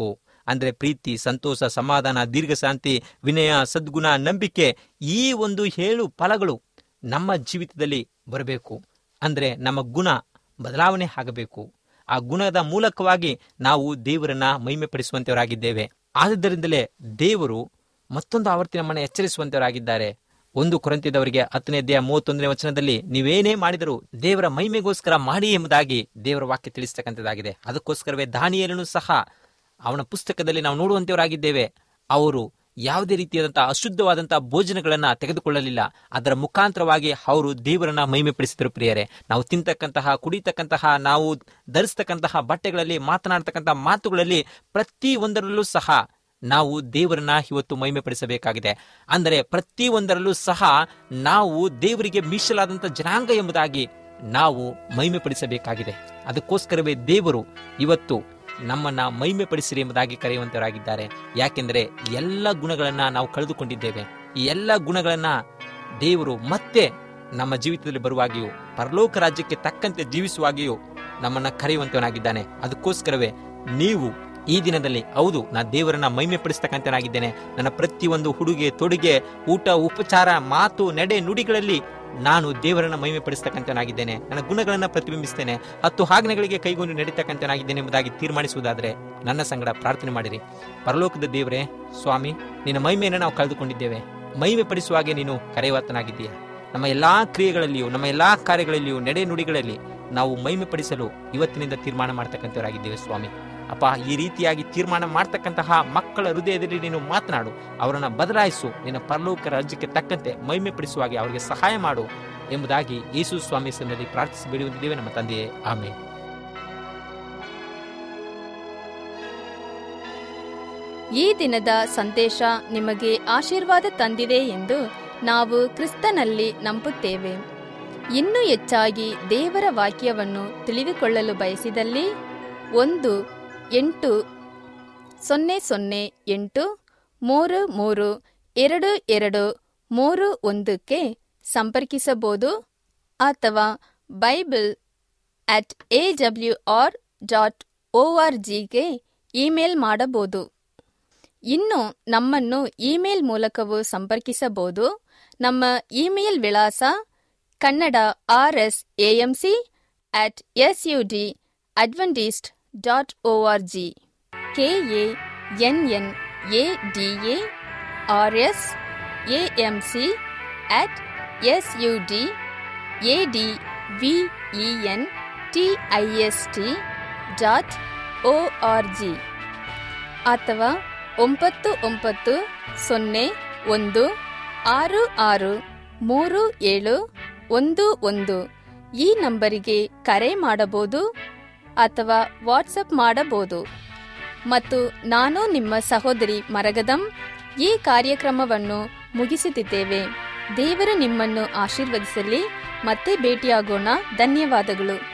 ಅಂದರೆ ಪ್ರೀತಿ, ಸಂತೋಷ, ಸಮಾಧಾನ, ದೀರ್ಘಶಾಂತಿ, ವಿನಯ, ಸದ್ಗುಣ, ನಂಬಿಕೆ, ಈ ಒಂದು ಏಳು ಫಲಗಳು ನಮ್ಮ ಜೀವಿತದಲ್ಲಿ ಬರಬೇಕು. ಅಂದರೆ ನಮ್ಮ ಗುಣ ಬದಲಾವಣೆ ಆಗಬೇಕು. ಆ ಗುಣದ ಮೂಲಕವಾಗಿ ನಾವು ದೇವರನ್ನ ಮಹಿಮೆ ಪಡಿಸುವಂತವರಾಗಿದ್ದೇವೆ. ಆದ್ದರಿಂದಲೇ ದೇವರು ಮತ್ತೊಂದು ಆವರ್ತಿ ನಮ್ಮನ್ನು ಎಚ್ಚರಿಸುವಂತವರಾಗಿದ್ದಾರೆ. ಒಂದು ಕೊರಿಂಥದವರಿಗೆ ಹತ್ತನೇ ಅಧ್ಯಾಯ ಮೂವತ್ತೊಂದನೇ ವಚನದಲ್ಲಿ ನೀವೇನೇ ಮಾಡಿದರೂ ದೇವರ ಮಹಿಮೆಗೋಸ್ಕರ ಮಾಡಿ ಎಂಬುದಾಗಿ ದೇವರ ವಾಕ್ಯ ತಿಳಿಸ್ತಕ್ಕಂಥದ್ದಾಗಿದೆ. ಅದಕ್ಕೋಸ್ಕರವೇ ದಾನಿಯೇಲನು ಸಹ ಅವನ ಪುಸ್ತಕದಲ್ಲಿ ನಾವು ನೋಡುವಂತವರಾಗಿದ್ದೇವೆ. ಅವರು ಯಾವುದೇ ರೀತಿಯಾದಂತಹ ಅಶುದ್ಧವಾದಂತಹ ಭೋಜನಗಳನ್ನ ತೆಗೆದುಕೊಳ್ಳಲಿಲ್ಲ. ಅದರ ಮುಖಾಂತರವಾಗಿ ಅವರು ದೇವರನ್ನ ಮಹಿಮೆ ಪಡಿಸಿದರು. ಪ್ರಿಯರೇ, ನಾವು ತಿಂತಕ್ಕಂತಹ, ಕುಡಿತಕ್ಕಂತಹ, ನಾವು ಧರಿಸ್ತಕ್ಕಂತಹ ಬಟ್ಟೆಗಳಲ್ಲಿ, ಮಾತನಾಡ್ತಕ್ಕಂತಹ ಮಾತುಗಳಲ್ಲಿ ಪ್ರತಿ ಒಂದರಲ್ಲೂ ಸಹ ನಾವು ದೇವರನ್ನ ಇವತ್ತು ಮಹಿಮೆ ಪಡಿಸಬೇಕಾಗಿದೆ. ಅಂದರೆ ಪ್ರತಿ ಒಂದರಲ್ಲೂ ಸಹ ನಾವು ದೇವರಿಗೆ ಮೀಸಲಾದಂಥ ಜನಾಂಗ ಎಂಬುದಾಗಿ ನಾವು ಮಹಿಮೆ ಪಡಿಸಬೇಕಾಗಿದೆ. ಅದಕ್ಕೋಸ್ಕರವೇ ದೇವರು ಇವತ್ತು ನಮ್ಮನ್ನ ಮಹಿಮೆ ಪಡಿಸಿರಿ ಎಂಬುದಾಗಿ ಕರೆಯುವಂತವರಾಗಿದ್ದಾರೆ. ಯಾಕೆಂದರೆ ಎಲ್ಲ ಗುಣಗಳನ್ನ ನಾವು ಕಳೆದುಕೊಂಡಿದ್ದೇವೆ. ಈ ಎಲ್ಲ ಗುಣಗಳನ್ನ ದೇವರು ಮತ್ತೆ ನಮ್ಮ ಜೀವಿತದಲ್ಲಿ ಬರುವಾಗಿಯೂ ಪರಲೋಕ ರಾಜ್ಯಕ್ಕೆ ತಕ್ಕಂತೆ ಜೀವಿಸುವಾಗಿಯೂ ನಮ್ಮನ್ನ ಕರೆಯುವಂತವನಾಗಿದ್ದಾನೆ. ಅದಕ್ಕೋಸ್ಕರವೇ ನೀವು ಈ ದಿನದಲ್ಲಿ ಹೌದು, ನಾ ದೇವರನ್ನ ಮಹಿಮೆ ಪಡಿಸ್ತಕ್ಕಂಥನಾಗಿದ್ದೇನೆ, ನನ್ನ ಪ್ರತಿಯೊಂದು ಹುಡುಗೆ ತೊಡುಗೆ, ಊಟ, ಉಪಚಾರ, ಮಾತು, ನಡೆ, ನುಡಿಗಳಲ್ಲಿ ನಾನು ದೇವರನ್ನ ಮಹಿಮೆ ಪಡಿಸ್ತಕ್ಕಂಥನಾಗಿದ್ದೇನೆ, ನನ್ನ ಗುಣಗಳನ್ನ ಪ್ರತಿಬಿಂಬಿಸ್ತೇನೆ, ಹತ್ತು ಆಜ್ಞೆಗಳಿಗೆ ಕೈಗೊಂಡು ನಡೀತಕ್ಕಂಥನಾಗಿದ್ದೇನೆ ಎಂಬುದಾಗಿ ತೀರ್ಮಾನಿಸುವುದಾದರೆ ನನ್ನ ಸಂಗಡ ಪ್ರಾರ್ಥನೆ ಮಾಡಿರಿ. ಪರಲೋಕದ ದೇವರೇ, ಸ್ವಾಮಿ, ನಿನ್ನ ಮಹಿಮೆಯನ್ನು ನಾವು ಕಳೆದುಕೊಂಡಿದ್ದೇವೆ. ಮಹಿಮೆ ಪಡಿಸುವಾಗೆ ನೀನು ಕರೆಯುವತನಾಗಿದ್ದೀಯ. ನಮ್ಮ ಎಲ್ಲಾ ಕ್ರಿಯೆಗಳಲ್ಲಿಯೂ, ನಮ್ಮ ಎಲ್ಲಾ ಕಾರ್ಯಗಳಲ್ಲಿಯೂ, ನಡೆ ನುಡಿಗಳಲ್ಲಿ ನಾವು ಮಹಿಮೆ ಪಡಿಸಲು ಇವತ್ತಿನಿಂದ ತೀರ್ಮಾನ ಮಾಡ್ತಕ್ಕಂಥವರಾಗಿದ್ದೇವೆ. ಸ್ವಾಮಿ ಅಪ್ಪ, ಈ ರೀತಿಯಾಗಿ ತೀರ್ಮಾನ ಮಾಡ್ತಕ್ಕಂತಹ ಮಕ್ಕಳ ಹೃದಯದಲ್ಲಿ ನೀನು ಮಾತನಾಡು, ಅವರನ್ನು ಬದಲಾಯಿಸು, ನಿನ್ನ ಪರಲೋಕ ರಾಜ್ಯಕ್ಕೆ ತಕ್ಕಂತೆ ಮಹಿಮೆ ಪಡಿಸುವಾಗೆ ಅವರಿಗೆ ಸಹಾಯ ಮಾಡು ಎಂಬುದಾಗಿ ಯೇಸು ಸ್ವಾಮಿ ಸನ್ನಿಧಿಯಲ್ಲಿ ಪ್ರಾರ್ಥಿಸಿ ಬೇಡುವಂತಿದ್ದೇವೆ ನಮ್ಮ ತಂದೆಯೇ, ಆಮೆನ್. ಈ ದಿನದ ಸಂದೇಶ ನಿಮಗೆ ಆಶೀರ್ವಾದ ತಂದಿದೆ ಎಂದು ನಾವು ಕ್ರಿಸ್ತನಲ್ಲಿ ನಂಬುತ್ತೇವೆ. ಇನ್ನೂ ಹೆಚ್ಚಾಗಿ ದೇವರ ವಾಕ್ಯವನ್ನು ತಿಳಿದುಕೊಳ್ಳಲು ಬಯಸಿದಲ್ಲಿ ಒಂದು ಎಂಟು ಸೊನ್ನೆ ಸೊನ್ನೆ ಎಂಟು ಮೂರು ಮೂರು ಎರಡು ಎರಡು ಮೂರು ಒಂದಕ್ಕೆ ಸಂಪರ್ಕಿಸಬಹುದು ಅಥವಾ Bible at A W R dot O R ಜಿಗೆ ಇಮೇಲ್ ಮಾಡಬಹುದು. ಇನ್ನು ನಮ್ಮನ್ನು ಇಮೇಲ್ ಮೂಲಕವೂ ಸಂಪರ್ಕಿಸಬಹುದು. ನಮ್ಮ ಇಮೇಲ್ ವಿಳಾಸ Kannada R S A M C at S U D Adventist dot O R G, K A N N A D A R S A M C at S U D A D V E N T I S T dot O R G ಅಥವಾ ಒಂಬತ್ತು ಒಂಬತ್ತು ಸೊನ್ನೆ ಒಂದು ಆರು ಆರು ಮೂರು ಏಳು ಒಂದು ಒಂದು ಈ ನಂಬರಿಗೆ ಕರೆ ಮಾಡಬಹುದು ಅಥವಾ ವಾಟ್ಸಪ್ ಮಾಡಬಹುದು. ಮತ್ತು ನಾನು ನಿಮ್ಮ ಸಹೋದರಿ ಮರಗದಂ ಈ ಕಾರ್ಯಕ್ರಮವನ್ನು ಮುಗಿಸುತ್ತಿದ್ದೇವೆ. ದೇವರು ನಿಮ್ಮನ್ನು ಆಶೀರ್ವದಿಸಲಿ. ಮತ್ತೆ ಭೇಟಿಯಾಗೋಣ. ಧನ್ಯವಾದಗಳು.